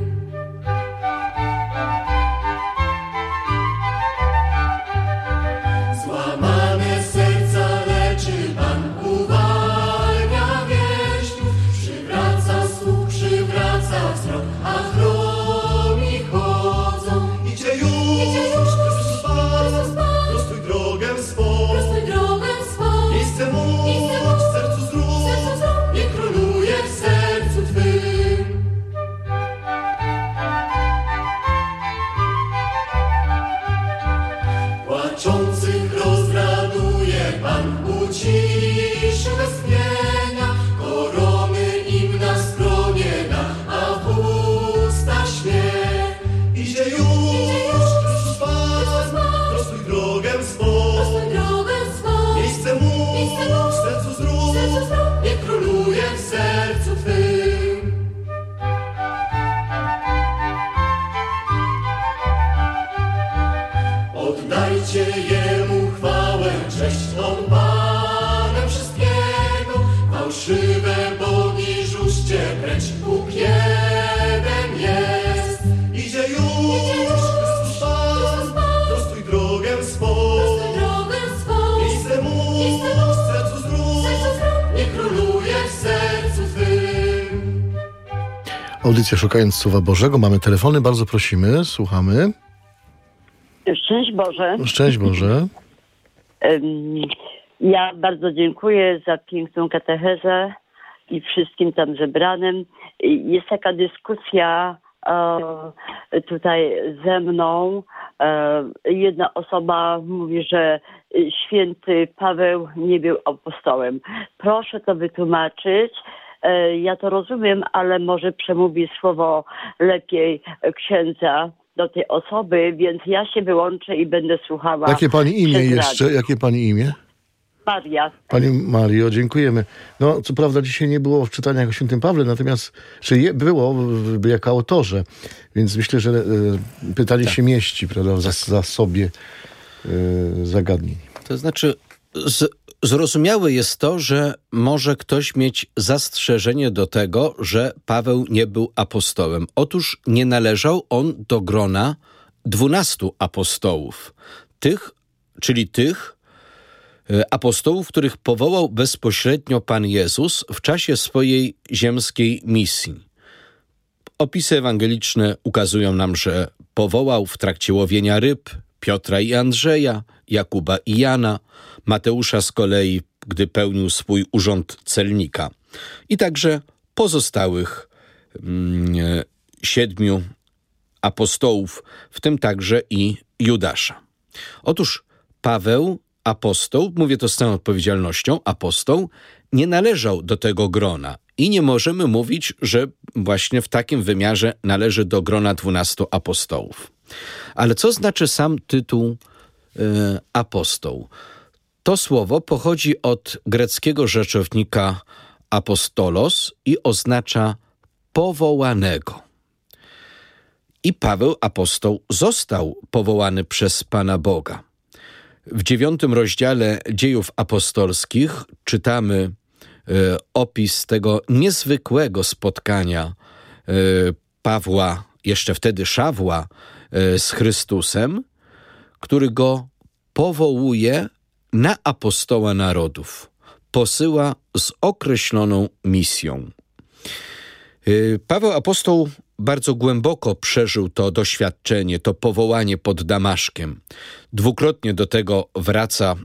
Złamane serca leczy Pan, uwalnia więźniów, przywraca słuch, przywraca wzrok, a chromi chodzą. Idzie już Chrystus Pan, prostuj drogę swą. Miejsce mu w sercu zrób, niech króluje w sercu twym. Płaczących rozraduje Pan, uciszy westchnienia, korony im na skronie da, a w usta śmiech. Idzie już Chrystus Pan, prostuj drogę swą. Miejsce mu w sercu zrób, niech króluje w sercu twym. Oddajcie Jemu chwałę, cześć, On Pan. Audycja Szukając Słowa Bożego. Mamy telefony, bardzo prosimy, słuchamy. Szczęść Boże. Szczęść Boże. Ja bardzo dziękuję za piękną katechezę i wszystkim tam zebranym. Jest taka dyskusja tutaj ze mną. Jedna osoba mówi, że święty Paweł nie był apostołem. Proszę to wytłumaczyć. Ja to rozumiem, ale może przemówi słowo lepiej księdza do tej osoby, więc ja się wyłączę i będę słuchała. Jakie pani imię jeszcze? Jakie pani imię? Maria. Pani Mario, dziękujemy. No, co prawda dzisiaj nie było w czytaniach o świętym Pawle, natomiast było jako autorze, więc myślę, że pytanie się mieści, prawda, za sobie zagadnień. To znaczy, zrozumiałe jest to, że może ktoś mieć zastrzeżenie do tego, że Paweł nie był apostołem. Otóż nie należał on do grona 12 apostołów. Tych apostołów, których powołał bezpośrednio Pan Jezus w czasie swojej ziemskiej misji. Opisy ewangeliczne ukazują nam, że powołał w trakcie łowienia ryb Piotra i Andrzeja, Jakuba i Jana, Mateusza z kolei, gdy pełnił swój urząd celnika, i także pozostałych 7 apostołów, w tym także i Judasza. Otóż Paweł, apostoł, mówię to z całą odpowiedzialnością, apostoł, nie należał do tego grona i nie możemy mówić, że właśnie w takim wymiarze należy do grona 12 apostołów. Ale co znaczy sam tytuł apostoł? To słowo pochodzi od greckiego rzeczownika apostolos i oznacza powołanego. I Paweł, apostoł, został powołany przez Pana Boga. W 9 rozdziale Dziejów Apostolskich czytamy opis tego niezwykłego spotkania Pawła, jeszcze wtedy Szawła, z Chrystusem, który go powołuje na apostoła narodów. Posyła z określoną misją. Paweł apostoł bardzo głęboko przeżył to doświadczenie, to powołanie pod Damaszkiem. Dwukrotnie do tego wraca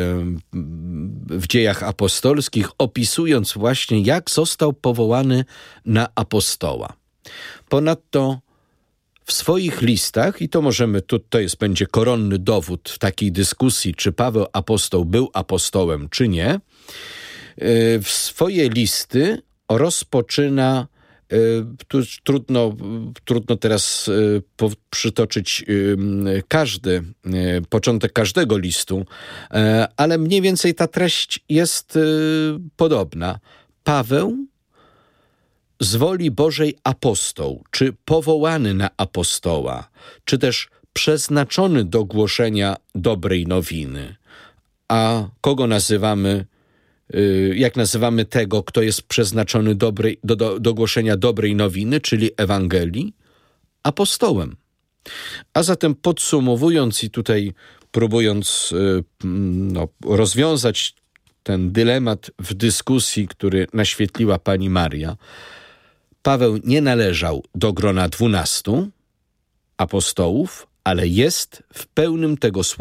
w Dziejach Apostolskich, opisując właśnie, jak został powołany na apostoła. Ponadto w swoich listach, i to możemy, będzie koronny dowód w takiej dyskusji, czy Paweł apostoł był apostołem, czy nie, w swoje listy rozpoczyna, tu trudno teraz przytoczyć początek każdego listu, ale mniej więcej ta treść jest podobna. Paweł, z woli Bożej apostoł, czy powołany na apostoła, czy też przeznaczony do głoszenia dobrej nowiny. A kogo nazywamy, jak nazywamy tego, kto jest przeznaczony do głoszenia dobrej nowiny, czyli Ewangelii? Apostołem. A zatem podsumowując i tutaj próbując rozwiązać ten dylemat w dyskusji, który naświetliła pani Maria, Paweł nie należał do grona 12 apostołów, ale jest w pełnym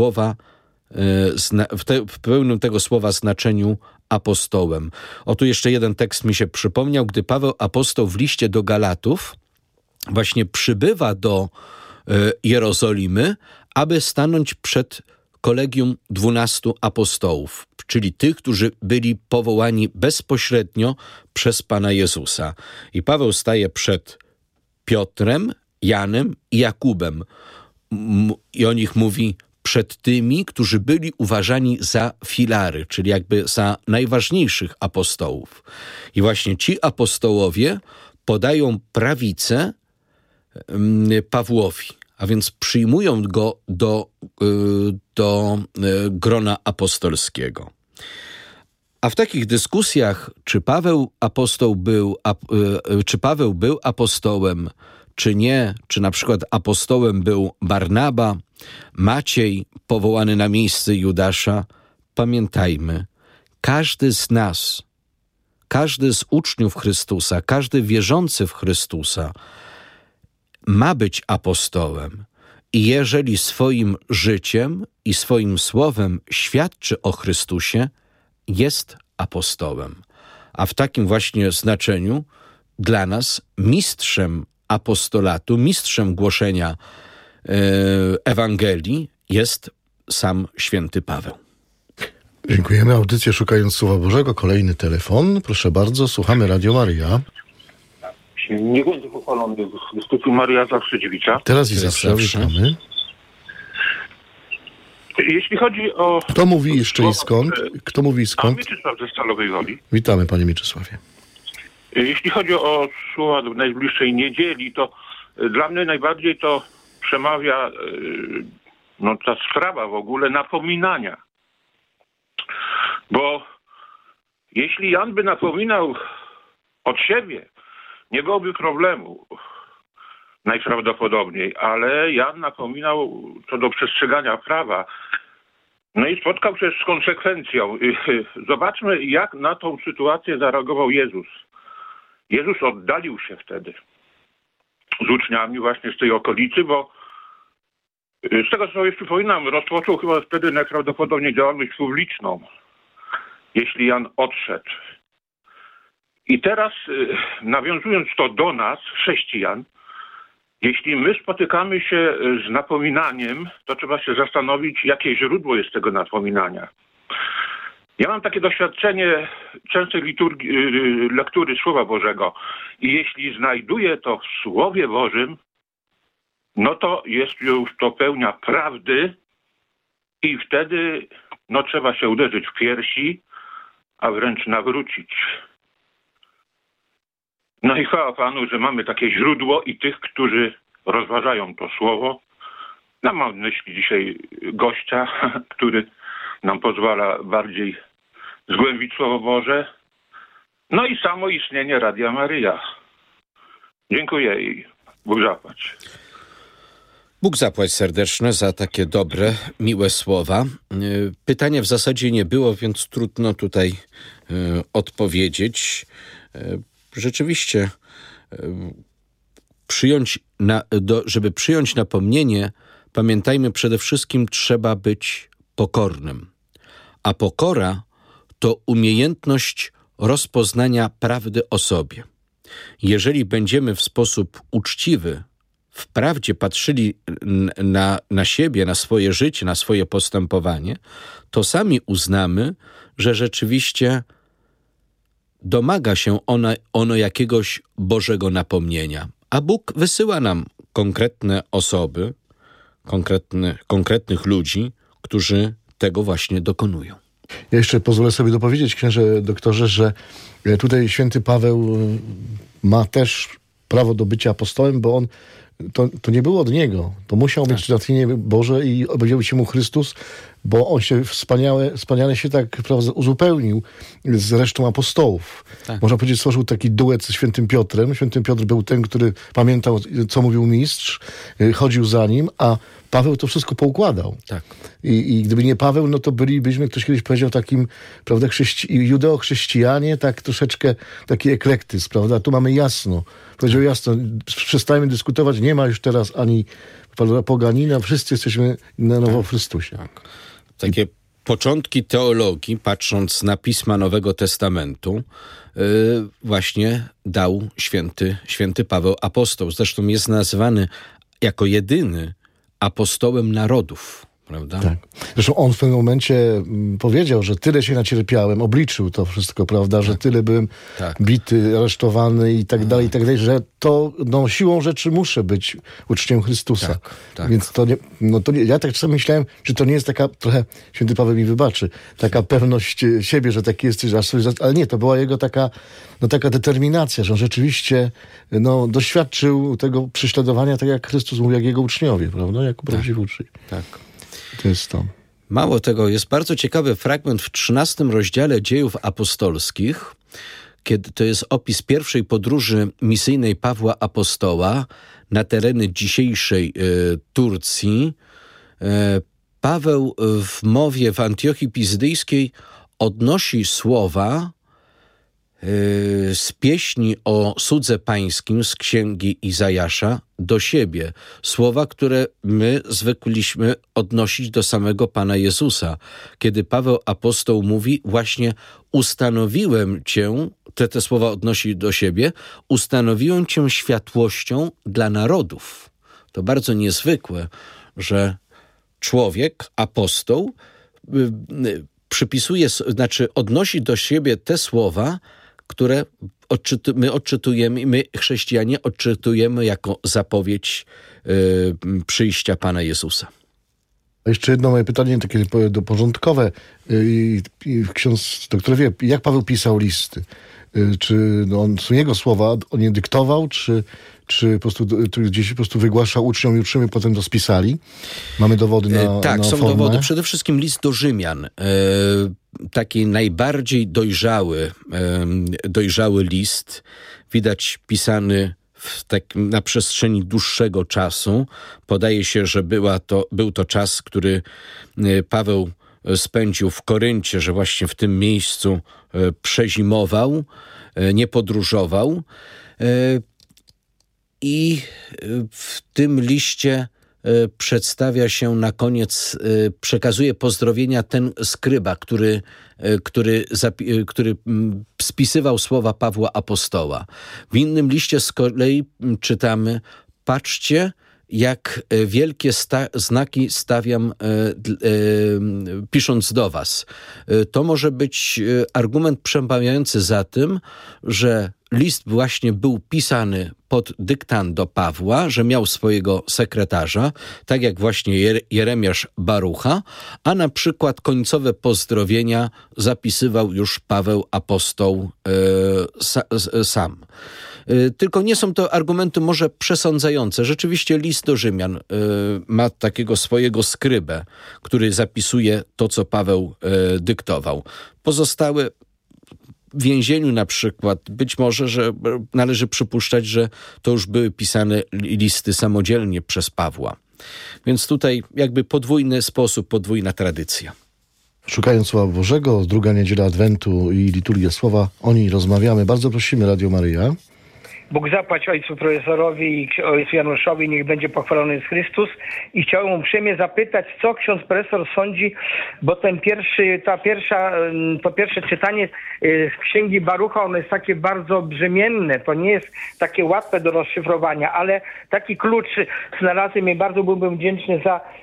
tego słowa znaczeniu apostołem. Tu jeszcze jeden tekst mi się przypomniał, gdy Paweł apostoł w liście do Galatów właśnie przybywa do Jerozolimy, aby stanąć przed kolegium 12 apostołów, czyli tych, którzy byli powołani bezpośrednio przez Pana Jezusa. I Paweł staje przed Piotrem, Janem i Jakubem. I o nich mówi: przed tymi, którzy byli uważani za filary, czyli jakby za najważniejszych apostołów. I właśnie ci apostołowie podają prawicę Pawłowi, a więc przyjmują go do grona apostolskiego. A w takich dyskusjach, czy Paweł był apostołem, czy nie, czy na przykład apostołem był Barnaba, Maciej, powołany na miejsce Judasza, pamiętajmy, każdy z nas każdy z uczniów Chrystusa, każdy wierzący w Chrystusa ma być apostołem. I jeżeli swoim życiem i swoim słowem świadczy o Chrystusie, jest apostołem. A w takim właśnie znaczeniu dla nas mistrzem apostolatu, mistrzem głoszenia Ewangelii jest sam święty Paweł. Dziękujemy. Audycję Szukając Słowa Bożego. Kolejny telefon. Proszę bardzo, słuchamy Radio Maryja. Niech będzie pochwalony Jezus Chrystus i Maryja zawsze dziewica. Teraz i zawsze witamy. Jeśli chodzi o... Kto mówi jeszcze i skąd? Kto mówi i skąd? Mieczysław ze Stalowej Woli. Witamy, panie Mieczysławie. Jeśli chodzi o słowa do najbliższej niedzieli, to dla mnie najbardziej to przemawia ta sprawa w ogóle napominania. Bo jeśli Jan by napominał od siebie, nie byłoby problemu najprawdopodobniej, ale Jan napominał co do przestrzegania prawa. No i spotkał się z konsekwencją. Zobaczmy, jak na tą sytuację zareagował Jezus. Jezus oddalił się wtedy z uczniami właśnie z tej okolicy, bo z tego, co sobie przypominam, rozpoczął chyba wtedy najprawdopodobniej działalność publiczną, jeśli Jan odszedł. I teraz, nawiązując to do nas, chrześcijan, jeśli my spotykamy się z napominaniem, to trzeba się zastanowić, jakie źródło jest tego napominania. Ja mam takie doświadczenie częstej lektury Słowa Bożego i jeśli znajduję to w Słowie Bożym, no to jest już to pełnia prawdy i wtedy trzeba się uderzyć w piersi, a wręcz nawrócić. No i chwała Panu, że mamy takie źródło i tych, którzy rozważają to Słowo. Ja mam na myśli dzisiaj gościa, który nam pozwala bardziej zgłębić Słowo Boże. No i samo istnienie Radia Maryja. Dziękuję i Bóg zapłać. Bóg zapłać serdeczne za takie dobre, miłe słowa. Pytania w zasadzie nie było, więc trudno tutaj odpowiedzieć. Rzeczywiście żeby przyjąć napomnienie, pamiętajmy, przede wszystkim trzeba być pokornym. A pokora to umiejętność rozpoznania prawdy o sobie. Jeżeli będziemy w sposób uczciwy, wprawdzie patrzyli na siebie, na swoje życie, na swoje postępowanie, to sami uznamy, że rzeczywiście domaga się ono jakiegoś Bożego napomnienia. A Bóg wysyła nam konkretne osoby, konkretnych ludzi, którzy tego właśnie dokonują. Ja jeszcze pozwolę sobie dopowiedzieć, księże doktorze, że tutaj święty Paweł ma też prawo do bycia apostołem, bo on to nie było od niego. To musiał mieć natchnienie Boże i objawił się mu Chrystus, bo on się wspaniale się tak uzupełnił z resztą apostołów. Tak. Można powiedzieć, stworzył taki duet ze świętym Piotrem. Święty Piotr był ten, który pamiętał, co mówił mistrz, chodził za nim, a Paweł to wszystko poukładał. Tak. I gdyby nie Paweł, no to bylibyśmy, ktoś kiedyś powiedział, takim, prawda, judeo-chrześcijanie, tak troszeczkę taki eklektyzm, prawda? Tu mamy jasno. Powiedział jasno, przestajemy dyskutować, nie ma już teraz ani poganina, wszyscy jesteśmy na nowo w Chrystusie. Tak. Takie początki teologii, patrząc na pisma Nowego Testamentu, właśnie dał święty Paweł apostoł. Zresztą jest nazywany jako jedyny apostołem narodów. Prawda? Tak. Zresztą on w pewnym momencie powiedział, że tyle się nacierpiałem, obliczył to wszystko, prawda, że tyle byłem bity, aresztowany i tak dalej, że to siłą rzeczy muszę być uczniem Chrystusa. Tak. Więc ja tak czasem myślałem, że to nie jest taka trochę, święty Paweł mi wybaczy, taka pewność siebie, że taki jesteś, ale nie, to była jego taka determinacja, że on rzeczywiście doświadczył tego prześladowania, tak jak Chrystus mówił, jak jego uczniowie, prawda, jako prawdziwy uczeń. Tak. To jest to. Mało tego, jest bardzo ciekawy fragment w 13 rozdziale Dziejów Apostolskich, kiedy to jest opis pierwszej podróży misyjnej Pawła Apostoła na tereny dzisiejszej Turcji. Paweł w mowie w Antiochii Pizydyjskiej odnosi słowa z pieśni o Słudze Pańskim z księgi Izajasza do siebie. Słowa, które my zwykliśmy odnosić do samego Pana Jezusa. Kiedy Paweł apostoł mówi właśnie ustanowiłem Cię, te słowa odnosi do siebie, ustanowiłem Cię światłością dla narodów. To bardzo niezwykłe, że człowiek, apostoł, odnosi do siebie te słowa, które my odczytujemy, my chrześcijanie odczytujemy jako zapowiedź przyjścia Pana Jezusa. A jeszcze jedno moje pytanie, takie porządkowe. Ksiądz doktor wie, jak Paweł pisał listy? Czy on są jego słowa, on je dyktował, czy po prostu gdzieś po prostu wygłaszał uczniom i uczniowie potem to spisali? Mamy dowody na Tak, na są formę? dowody. Przede wszystkim list do Rzymian. Taki najbardziej dojrzały list, widać pisany na przestrzeni dłuższego czasu. Podaje się, że był to czas, który Paweł spędził w Koryncie, że właśnie w tym miejscu przezimował, nie podróżował. I w tym liście przedstawia się na koniec, przekazuje pozdrowienia ten skryba, który spisywał słowa Pawła Apostoła. W innym liście z kolei czytamy: patrzcie, jak wielkie znaki stawiam, pisząc do was. To może być argument przemawiający za tym, że list właśnie był pisany pod dyktando Pawła, że miał swojego sekretarza, tak jak właśnie Jeremiasz Barucha, a na przykład końcowe pozdrowienia zapisywał już Paweł apostoł sam. Tylko nie są to argumenty może przesądzające. Rzeczywiście list do Rzymian ma takiego swojego skrybę, który zapisuje to, co Paweł dyktował. Pozostałe w więzieniu na przykład, być może, że należy przypuszczać, że to już były pisane listy samodzielnie przez Pawła. Więc tutaj jakby podwójny sposób, podwójna tradycja. Szukając Słowa Bożego, druga niedziela Adwentu i liturgia Słowa, o niej rozmawiamy. Bardzo prosimy, Radio Maryja. Bóg zapłać ojcu profesorowi i ojcu Januszowi, niech będzie pochwalony jest Chrystus. I chciałem uprzejmie zapytać, co ksiądz profesor sądzi, bo to pierwsze czytanie z księgi Barucha, ono jest takie bardzo brzemienne, to nie jest takie łatwe do rozszyfrowania, ale taki klucz znalazłem i bardzo byłbym wdzięczny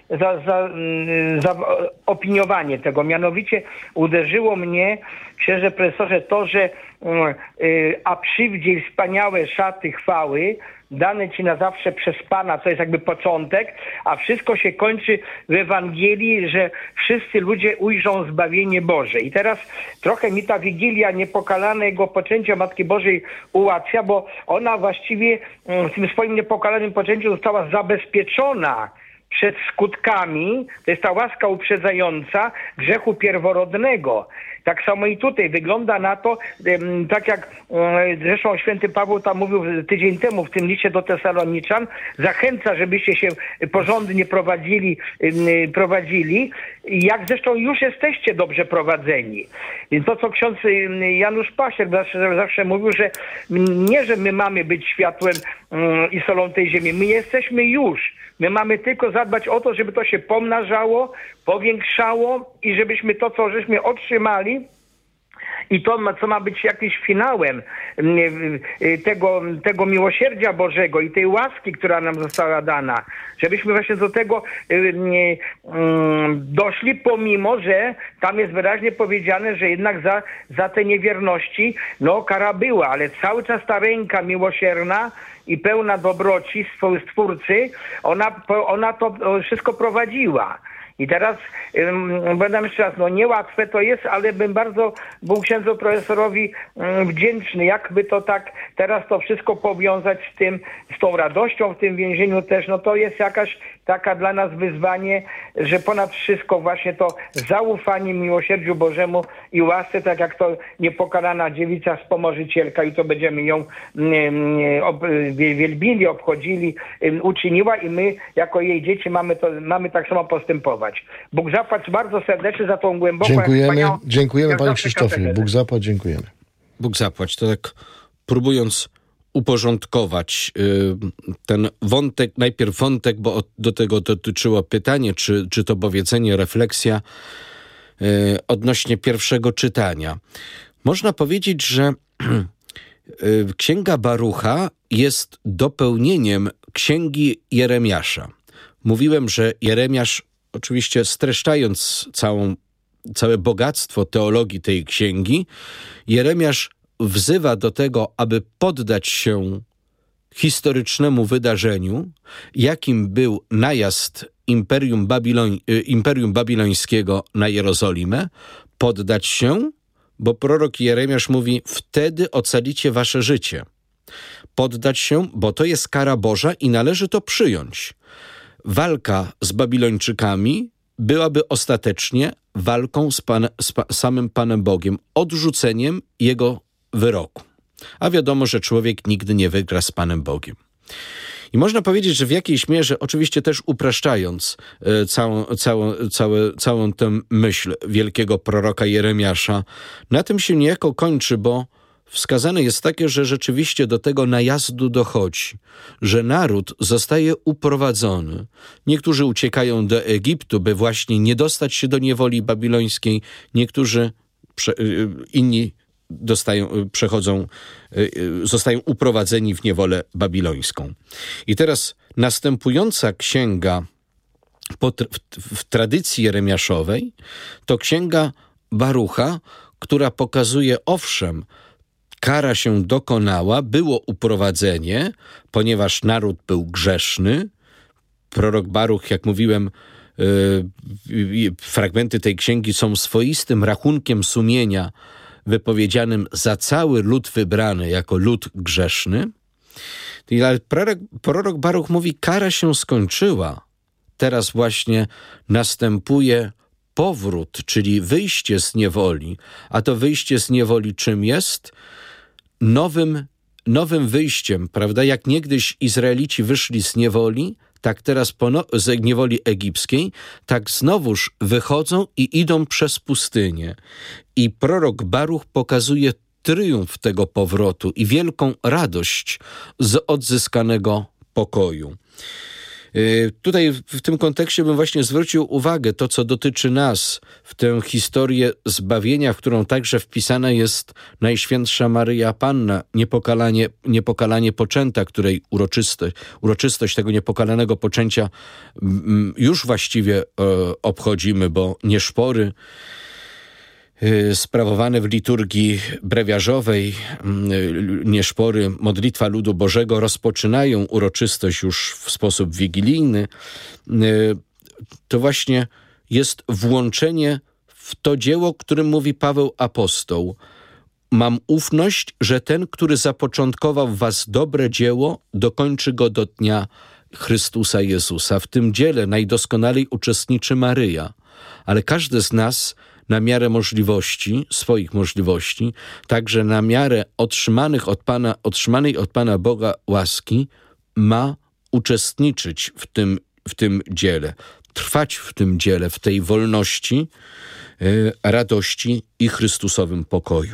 za opiniowanie tego. Mianowicie uderzyło mnie, księże profesorze, to, że a przywdziej wspaniałe szaty chwały, dane ci na zawsze przez Pana, to jest jakby początek, a wszystko się kończy w Ewangelii, że wszyscy ludzie ujrzą zbawienie Boże. I teraz trochę mi ta Wigilia niepokalanego poczęcia Matki Bożej ułatwia, bo ona właściwie w tym swoim niepokalanym poczęciu została zabezpieczona przed skutkami, to jest ta łaska uprzedzająca grzechu pierworodnego. Tak samo i tutaj wygląda na to, tak jak zresztą święty Paweł tam mówił tydzień temu w tym liście do Tesaloniczan, zachęca, żebyście się porządnie prowadzili, jak zresztą już jesteście dobrze prowadzeni. Więc to, co ksiądz Janusz Pasier zawsze mówił, że nie, że my mamy być światłem i solą tej ziemi, my jesteśmy już. My mamy tylko zadbać o to, żeby to się pomnażało, powiększało i żebyśmy to, co żeśmy otrzymali, i to, co ma być jakimś finałem tego miłosierdzia Bożego i tej łaski, która nam została dana, żebyśmy właśnie do tego doszli, pomimo że tam jest wyraźnie powiedziane, że jednak za te niewierności kara była, ale cały czas ta ręka miłosierna i pełna dobroci Stwórcy, ona to wszystko prowadziła. I teraz będę jeszcze raz, niełatwe to jest, ale bym bardzo był księdzu profesorowi wdzięczny, jakby to tak teraz to wszystko powiązać z tą radością w tym więzieniu też, to jest jakaś taka dla nas wyzwanie, że ponad wszystko właśnie to zaufanie miłosierdziu Bożemu i łasce, tak jak to niepokalana dziewica wspomożycielka i to będziemy ją wielbili, obchodzili, uczyniła i my jako jej dzieci mamy tak samo postępować. Bóg zapłać bardzo serdecznie za tą głęboką... Dziękujemy Panie Krzysztofie. Bóg zapłać, dziękujemy. Bóg zapłać, to tak próbując uporządkować ten wątek, najpierw wątek, bo do tego dotyczyło pytanie, czy to powiedzenie, refleksja odnośnie pierwszego czytania. Można powiedzieć, że Księga Barucha jest dopełnieniem Księgi Jeremiasza. Mówiłem, że Jeremiasz, oczywiście streszczając całe bogactwo teologii tej księgi, Jeremiasz wzywa do tego, aby poddać się historycznemu wydarzeniu, jakim był najazd Imperium Babilońskiego na Jerozolimę, poddać się, bo prorok Jeremiasz mówi, wtedy ocalicie wasze życie. Poddać się, bo to jest kara Boża i należy to przyjąć. Walka z Babilończykami byłaby ostatecznie walką z samym Panem Bogiem, odrzuceniem Jego wyroku. A wiadomo, że człowiek nigdy nie wygra z Panem Bogiem. I można powiedzieć, że w jakiejś mierze, oczywiście też upraszczając całą tę myśl wielkiego proroka Jeremiasza, na tym się niejako kończy, bo wskazane jest takie, że rzeczywiście do tego najazdu dochodzi, że naród zostaje uprowadzony. Niektórzy uciekają do Egiptu, by właśnie nie dostać się do niewoli babilońskiej, inni zostają uprowadzeni w niewolę babilońską. I teraz następująca księga w tradycji jeremiaszowej to księga Barucha, która pokazuje, owszem, kara się dokonała, było uprowadzenie, ponieważ naród był grzeszny. Prorok Baruch, jak mówiłem, fragmenty tej księgi są swoistym rachunkiem sumienia wypowiedzianym za cały lud wybrany jako lud grzeszny. Ale prorok Baruch mówi, kara się skończyła. Teraz właśnie następuje powrót, czyli wyjście z niewoli. A to wyjście z niewoli czym jest? Nowym wyjściem, prawda? Jak niegdyś Izraelici wyszli z niewoli, tak teraz z niewoli egipskiej, tak znowuż wychodzą i idą przez pustynię. I prorok Baruch pokazuje triumf tego powrotu i wielką radość z odzyskanego pokoju. Tutaj w tym kontekście bym właśnie zwrócił uwagę to, co dotyczy nas, w tę historię zbawienia, w którą także wpisana jest Najświętsza Maryja Panna, niepokalanie poczęta, której uroczystość tego niepokalanego poczęcia już właściwie obchodzimy, bo nieszpory sprawowane w liturgii brewiarzowej, nieszpory, modlitwa ludu Bożego rozpoczynają uroczystość już w sposób wigilijny. To właśnie jest włączenie w to dzieło, o którym mówi Paweł apostoł. Mam ufność, że ten, który zapoczątkował w was dobre dzieło, dokończy go do dnia Chrystusa Jezusa. W tym dziele najdoskonalej uczestniczy Maryja, ale każdy z nas na miarę swoich możliwości, także na miarę otrzymanej od Pana Boga łaski, ma uczestniczyć w tym dziele, trwać w tym dziele, w tej wolności, radości i Chrystusowym pokoju.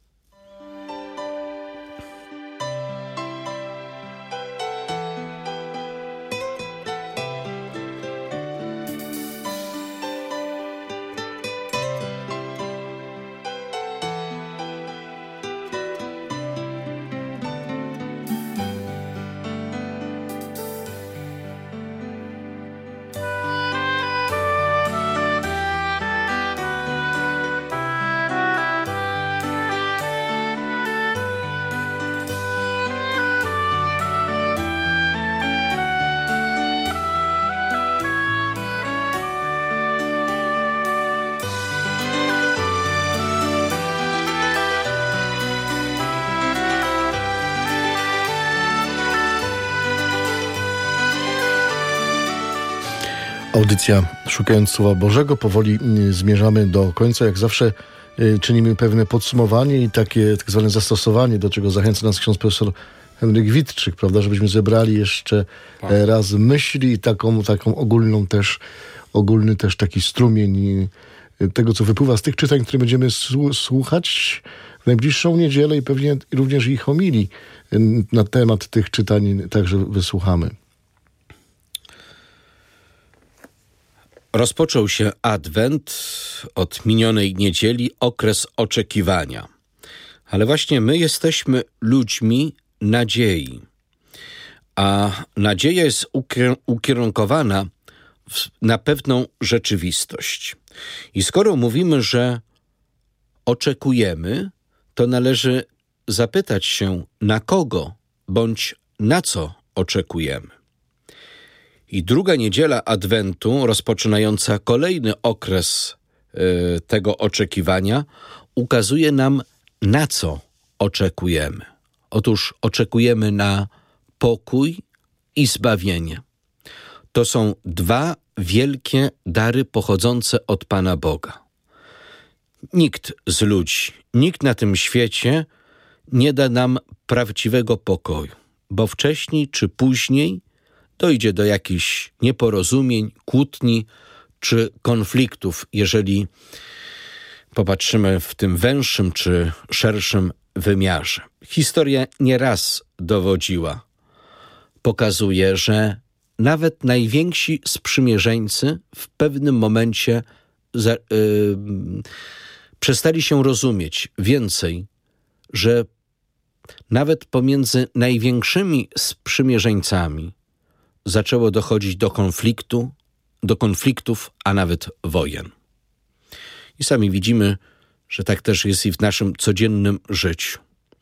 Audycja Szukając Słowa Bożego. Powoli zmierzamy do końca. Jak zawsze czynimy pewne podsumowanie i takie tak zwane zastosowanie, do czego zachęca nas ksiądz profesor Henryk Wittrzyk, prawda, żebyśmy zebrali jeszcze raz myśli i taką ogólny też taki strumień tego, co wypływa z tych czytań, które będziemy słuchać w najbliższą niedzielę i pewnie również ich homilii na temat tych czytań także wysłuchamy. Rozpoczął się Adwent od minionej niedzieli, okres oczekiwania. Ale właśnie my jesteśmy ludźmi nadziei. A nadzieja jest ukierunkowana na pewną rzeczywistość. I skoro mówimy, że oczekujemy, to należy zapytać się, na kogo bądź na co oczekujemy. I druga niedziela Adwentu, rozpoczynająca kolejny okres tego oczekiwania, ukazuje nam, na co oczekujemy. Otóż oczekujemy na pokój i zbawienie. To są dwa wielkie dary pochodzące od Pana Boga. Nikt z ludzi, nikt na tym świecie nie da nam prawdziwego pokoju, bo wcześniej czy później dojdzie do jakichś nieporozumień, kłótni czy konfliktów, jeżeli popatrzymy w tym węższym czy szerszym wymiarze. Historia nieraz dowodziła, pokazuje, że nawet najwięksi sprzymierzeńcy w pewnym momencie przestali się rozumieć. Więcej, że nawet pomiędzy największymi sprzymierzeńcami zaczęło dochodzić do konfliktów, a nawet wojen. I sami widzimy, że tak też jest i w naszym codziennym życiu.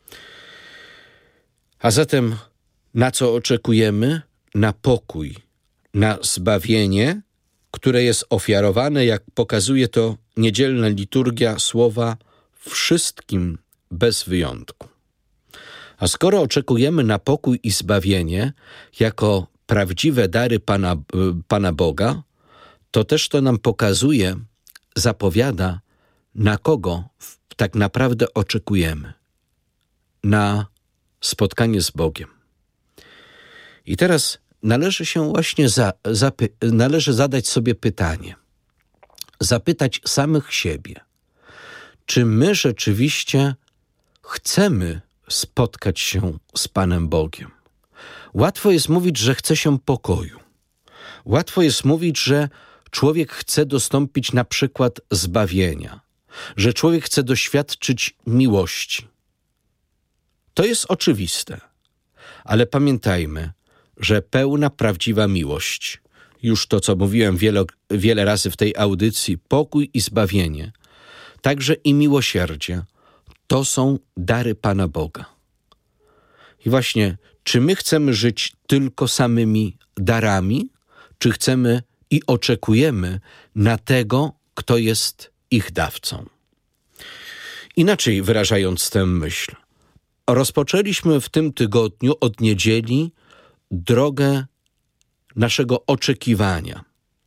A zatem na co oczekujemy? Na pokój, na zbawienie, które jest ofiarowane, jak pokazuje to niedzielna liturgia, słowa wszystkim bez wyjątku. A skoro oczekujemy na pokój i zbawienie jako prawdziwe dary Pana Boga, to też to nam pokazuje, zapowiada, na kogo tak naprawdę oczekujemy. Na spotkanie z Bogiem. I teraz należy się właśnie należy zadać sobie pytanie. Zapytać samych siebie, czy my rzeczywiście chcemy spotkać się z Panem Bogiem. Łatwo jest mówić, że chce się pokoju. Łatwo jest mówić, że człowiek chce dostąpić na przykład zbawienia, że człowiek chce doświadczyć miłości. To jest oczywiste, ale pamiętajmy, że pełna, prawdziwa miłość, już to, co mówiłem wiele razy w tej audycji, pokój i zbawienie, także i miłosierdzie, to są dary Pana Boga. I właśnie, czy my chcemy żyć tylko samymi darami, czy chcemy i oczekujemy na tego, kto jest ich dawcą? Inaczej wyrażając tę myśl, rozpoczęliśmy w tym tygodniu od niedzieli drogę naszego oczekiwania.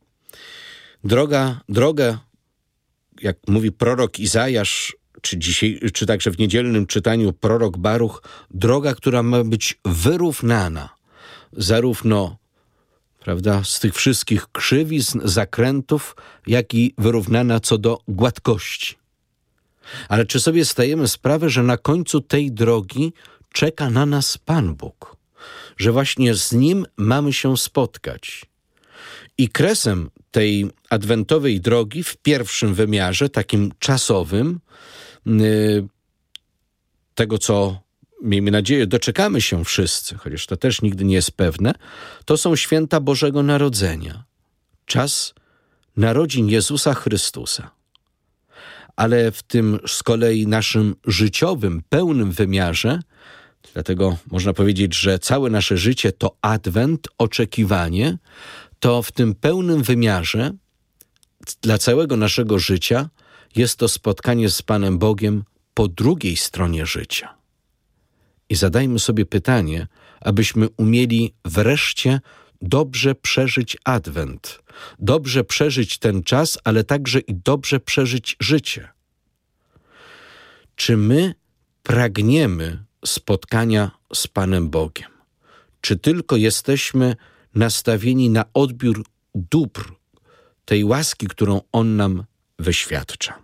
Droga, jak mówi prorok Izajasz, czy także w niedzielnym czytaniu prorok Baruch, droga, która ma być wyrównana zarówno, prawda, z tych wszystkich krzywizn, zakrętów, jak i wyrównana co do gładkości. Ale czy sobie zdajemy sprawę, że na końcu tej drogi czeka na nas Pan Bóg? Że właśnie z Nim mamy się spotkać. I kresem tej adwentowej drogi w pierwszym wymiarze, takim czasowym, tego, co, miejmy nadzieję, doczekamy się wszyscy, chociaż to też nigdy nie jest pewne, to są święta Bożego Narodzenia. Czas narodzin Jezusa Chrystusa. Ale w tym z kolei naszym życiowym, pełnym wymiarze, dlatego można powiedzieć, że całe nasze życie to adwent, oczekiwanie, to w tym pełnym wymiarze dla całego naszego życia jest to spotkanie z Panem Bogiem po drugiej stronie życia. I zadajmy sobie pytanie, abyśmy umieli wreszcie dobrze przeżyć adwent, dobrze przeżyć ten czas, ale także i dobrze przeżyć życie. Czy my pragniemy spotkania z Panem Bogiem? Czy tylko jesteśmy nastawieni na odbiór dóbr, tej łaski, którą On nam wyświadcza.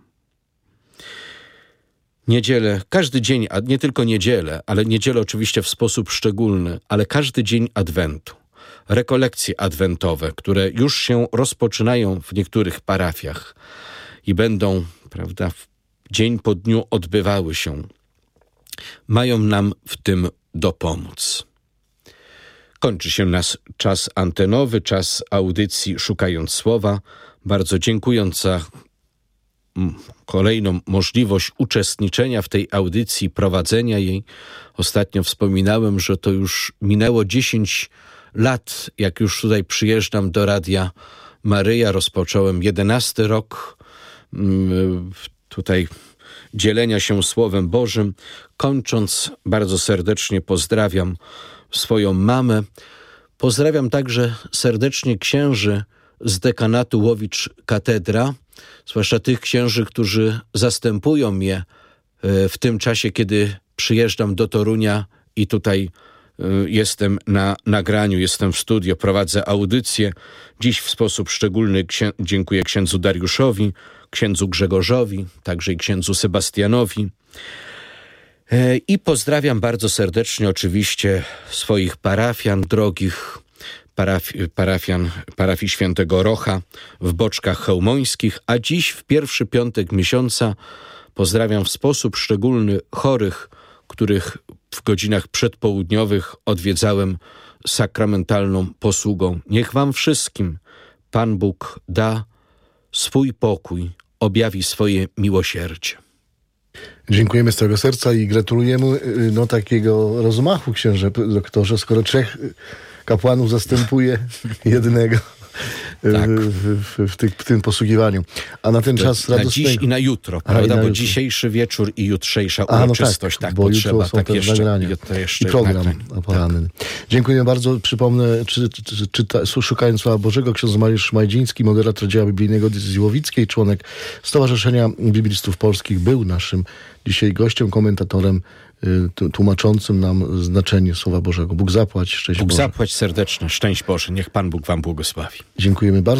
Niedzielę, każdy dzień, a nie tylko niedzielę, ale niedzielę oczywiście w sposób szczególny, ale każdy dzień Adwentu, rekolekcje adwentowe, które już się rozpoczynają w niektórych parafiach i będą, prawda, dzień po dniu odbywały się, mają nam w tym dopomóc. Kończy się nasz czas antenowy, czas audycji Szukając Słowa. Bardzo dziękując za kolejną możliwość uczestniczenia w tej audycji, prowadzenia jej. Ostatnio wspominałem, że to już minęło 10 lat, jak już tutaj przyjeżdżam do Radia Maryja. Rozpocząłem 11 rok tutaj dzielenia się Słowem Bożym. Kończąc, bardzo serdecznie pozdrawiam swoją mamę. Pozdrawiam także serdecznie księży z dekanatu Łowicz Katedra, zwłaszcza tych księży, którzy zastępują mnie w tym czasie, kiedy przyjeżdżam do Torunia i tutaj jestem na nagraniu, jestem w studio, prowadzę audycję. Dziś w sposób szczególny dziękuję księdzu Dariuszowi, księdzu Grzegorzowi, także i księdzu Sebastianowi. I pozdrawiam bardzo serdecznie oczywiście swoich parafian drogich, parafii Świętego Rocha w Boczkach Chełmońskich, a dziś w pierwszy piątek miesiąca pozdrawiam w sposób szczególny chorych, których w godzinach przedpołudniowych odwiedzałem sakramentalną posługą. Niech wam wszystkim Pan Bóg da swój pokój, objawi swoje miłosierdzie. Dziękujemy z całego serca i gratulujemy takiego rozmachu, księże doktorze, skoro 3 kapłanów zastępuje jednego tak. w tym posługiwaniu. A na ten czas radosnego... Na dziś i na jutro, prawda? Bo dzisiejszy wieczór i jutrzejsza uroczystość, tak, bo potrzeba, jutro są tak te jeszcze, nagrania jeszcze i program nagrań. poranny. Tak. Dziękuję bardzo. Przypomnę, Szukając Słowa Bożego, ksiądz Mariusz Majdziński, moderator dzieła biblijnego Diecezji Łowickiej, członek Stowarzyszenia Biblistów Polskich, był naszym dzisiaj gościem, komentatorem, tłumaczącym nam znaczenie Słowa Bożego. Bóg zapłać, szczęść Boże. Bóg zapłać serdeczne, szczęść Boże. Niech Pan Bóg wam błogosławi. Dziękujemy bardzo.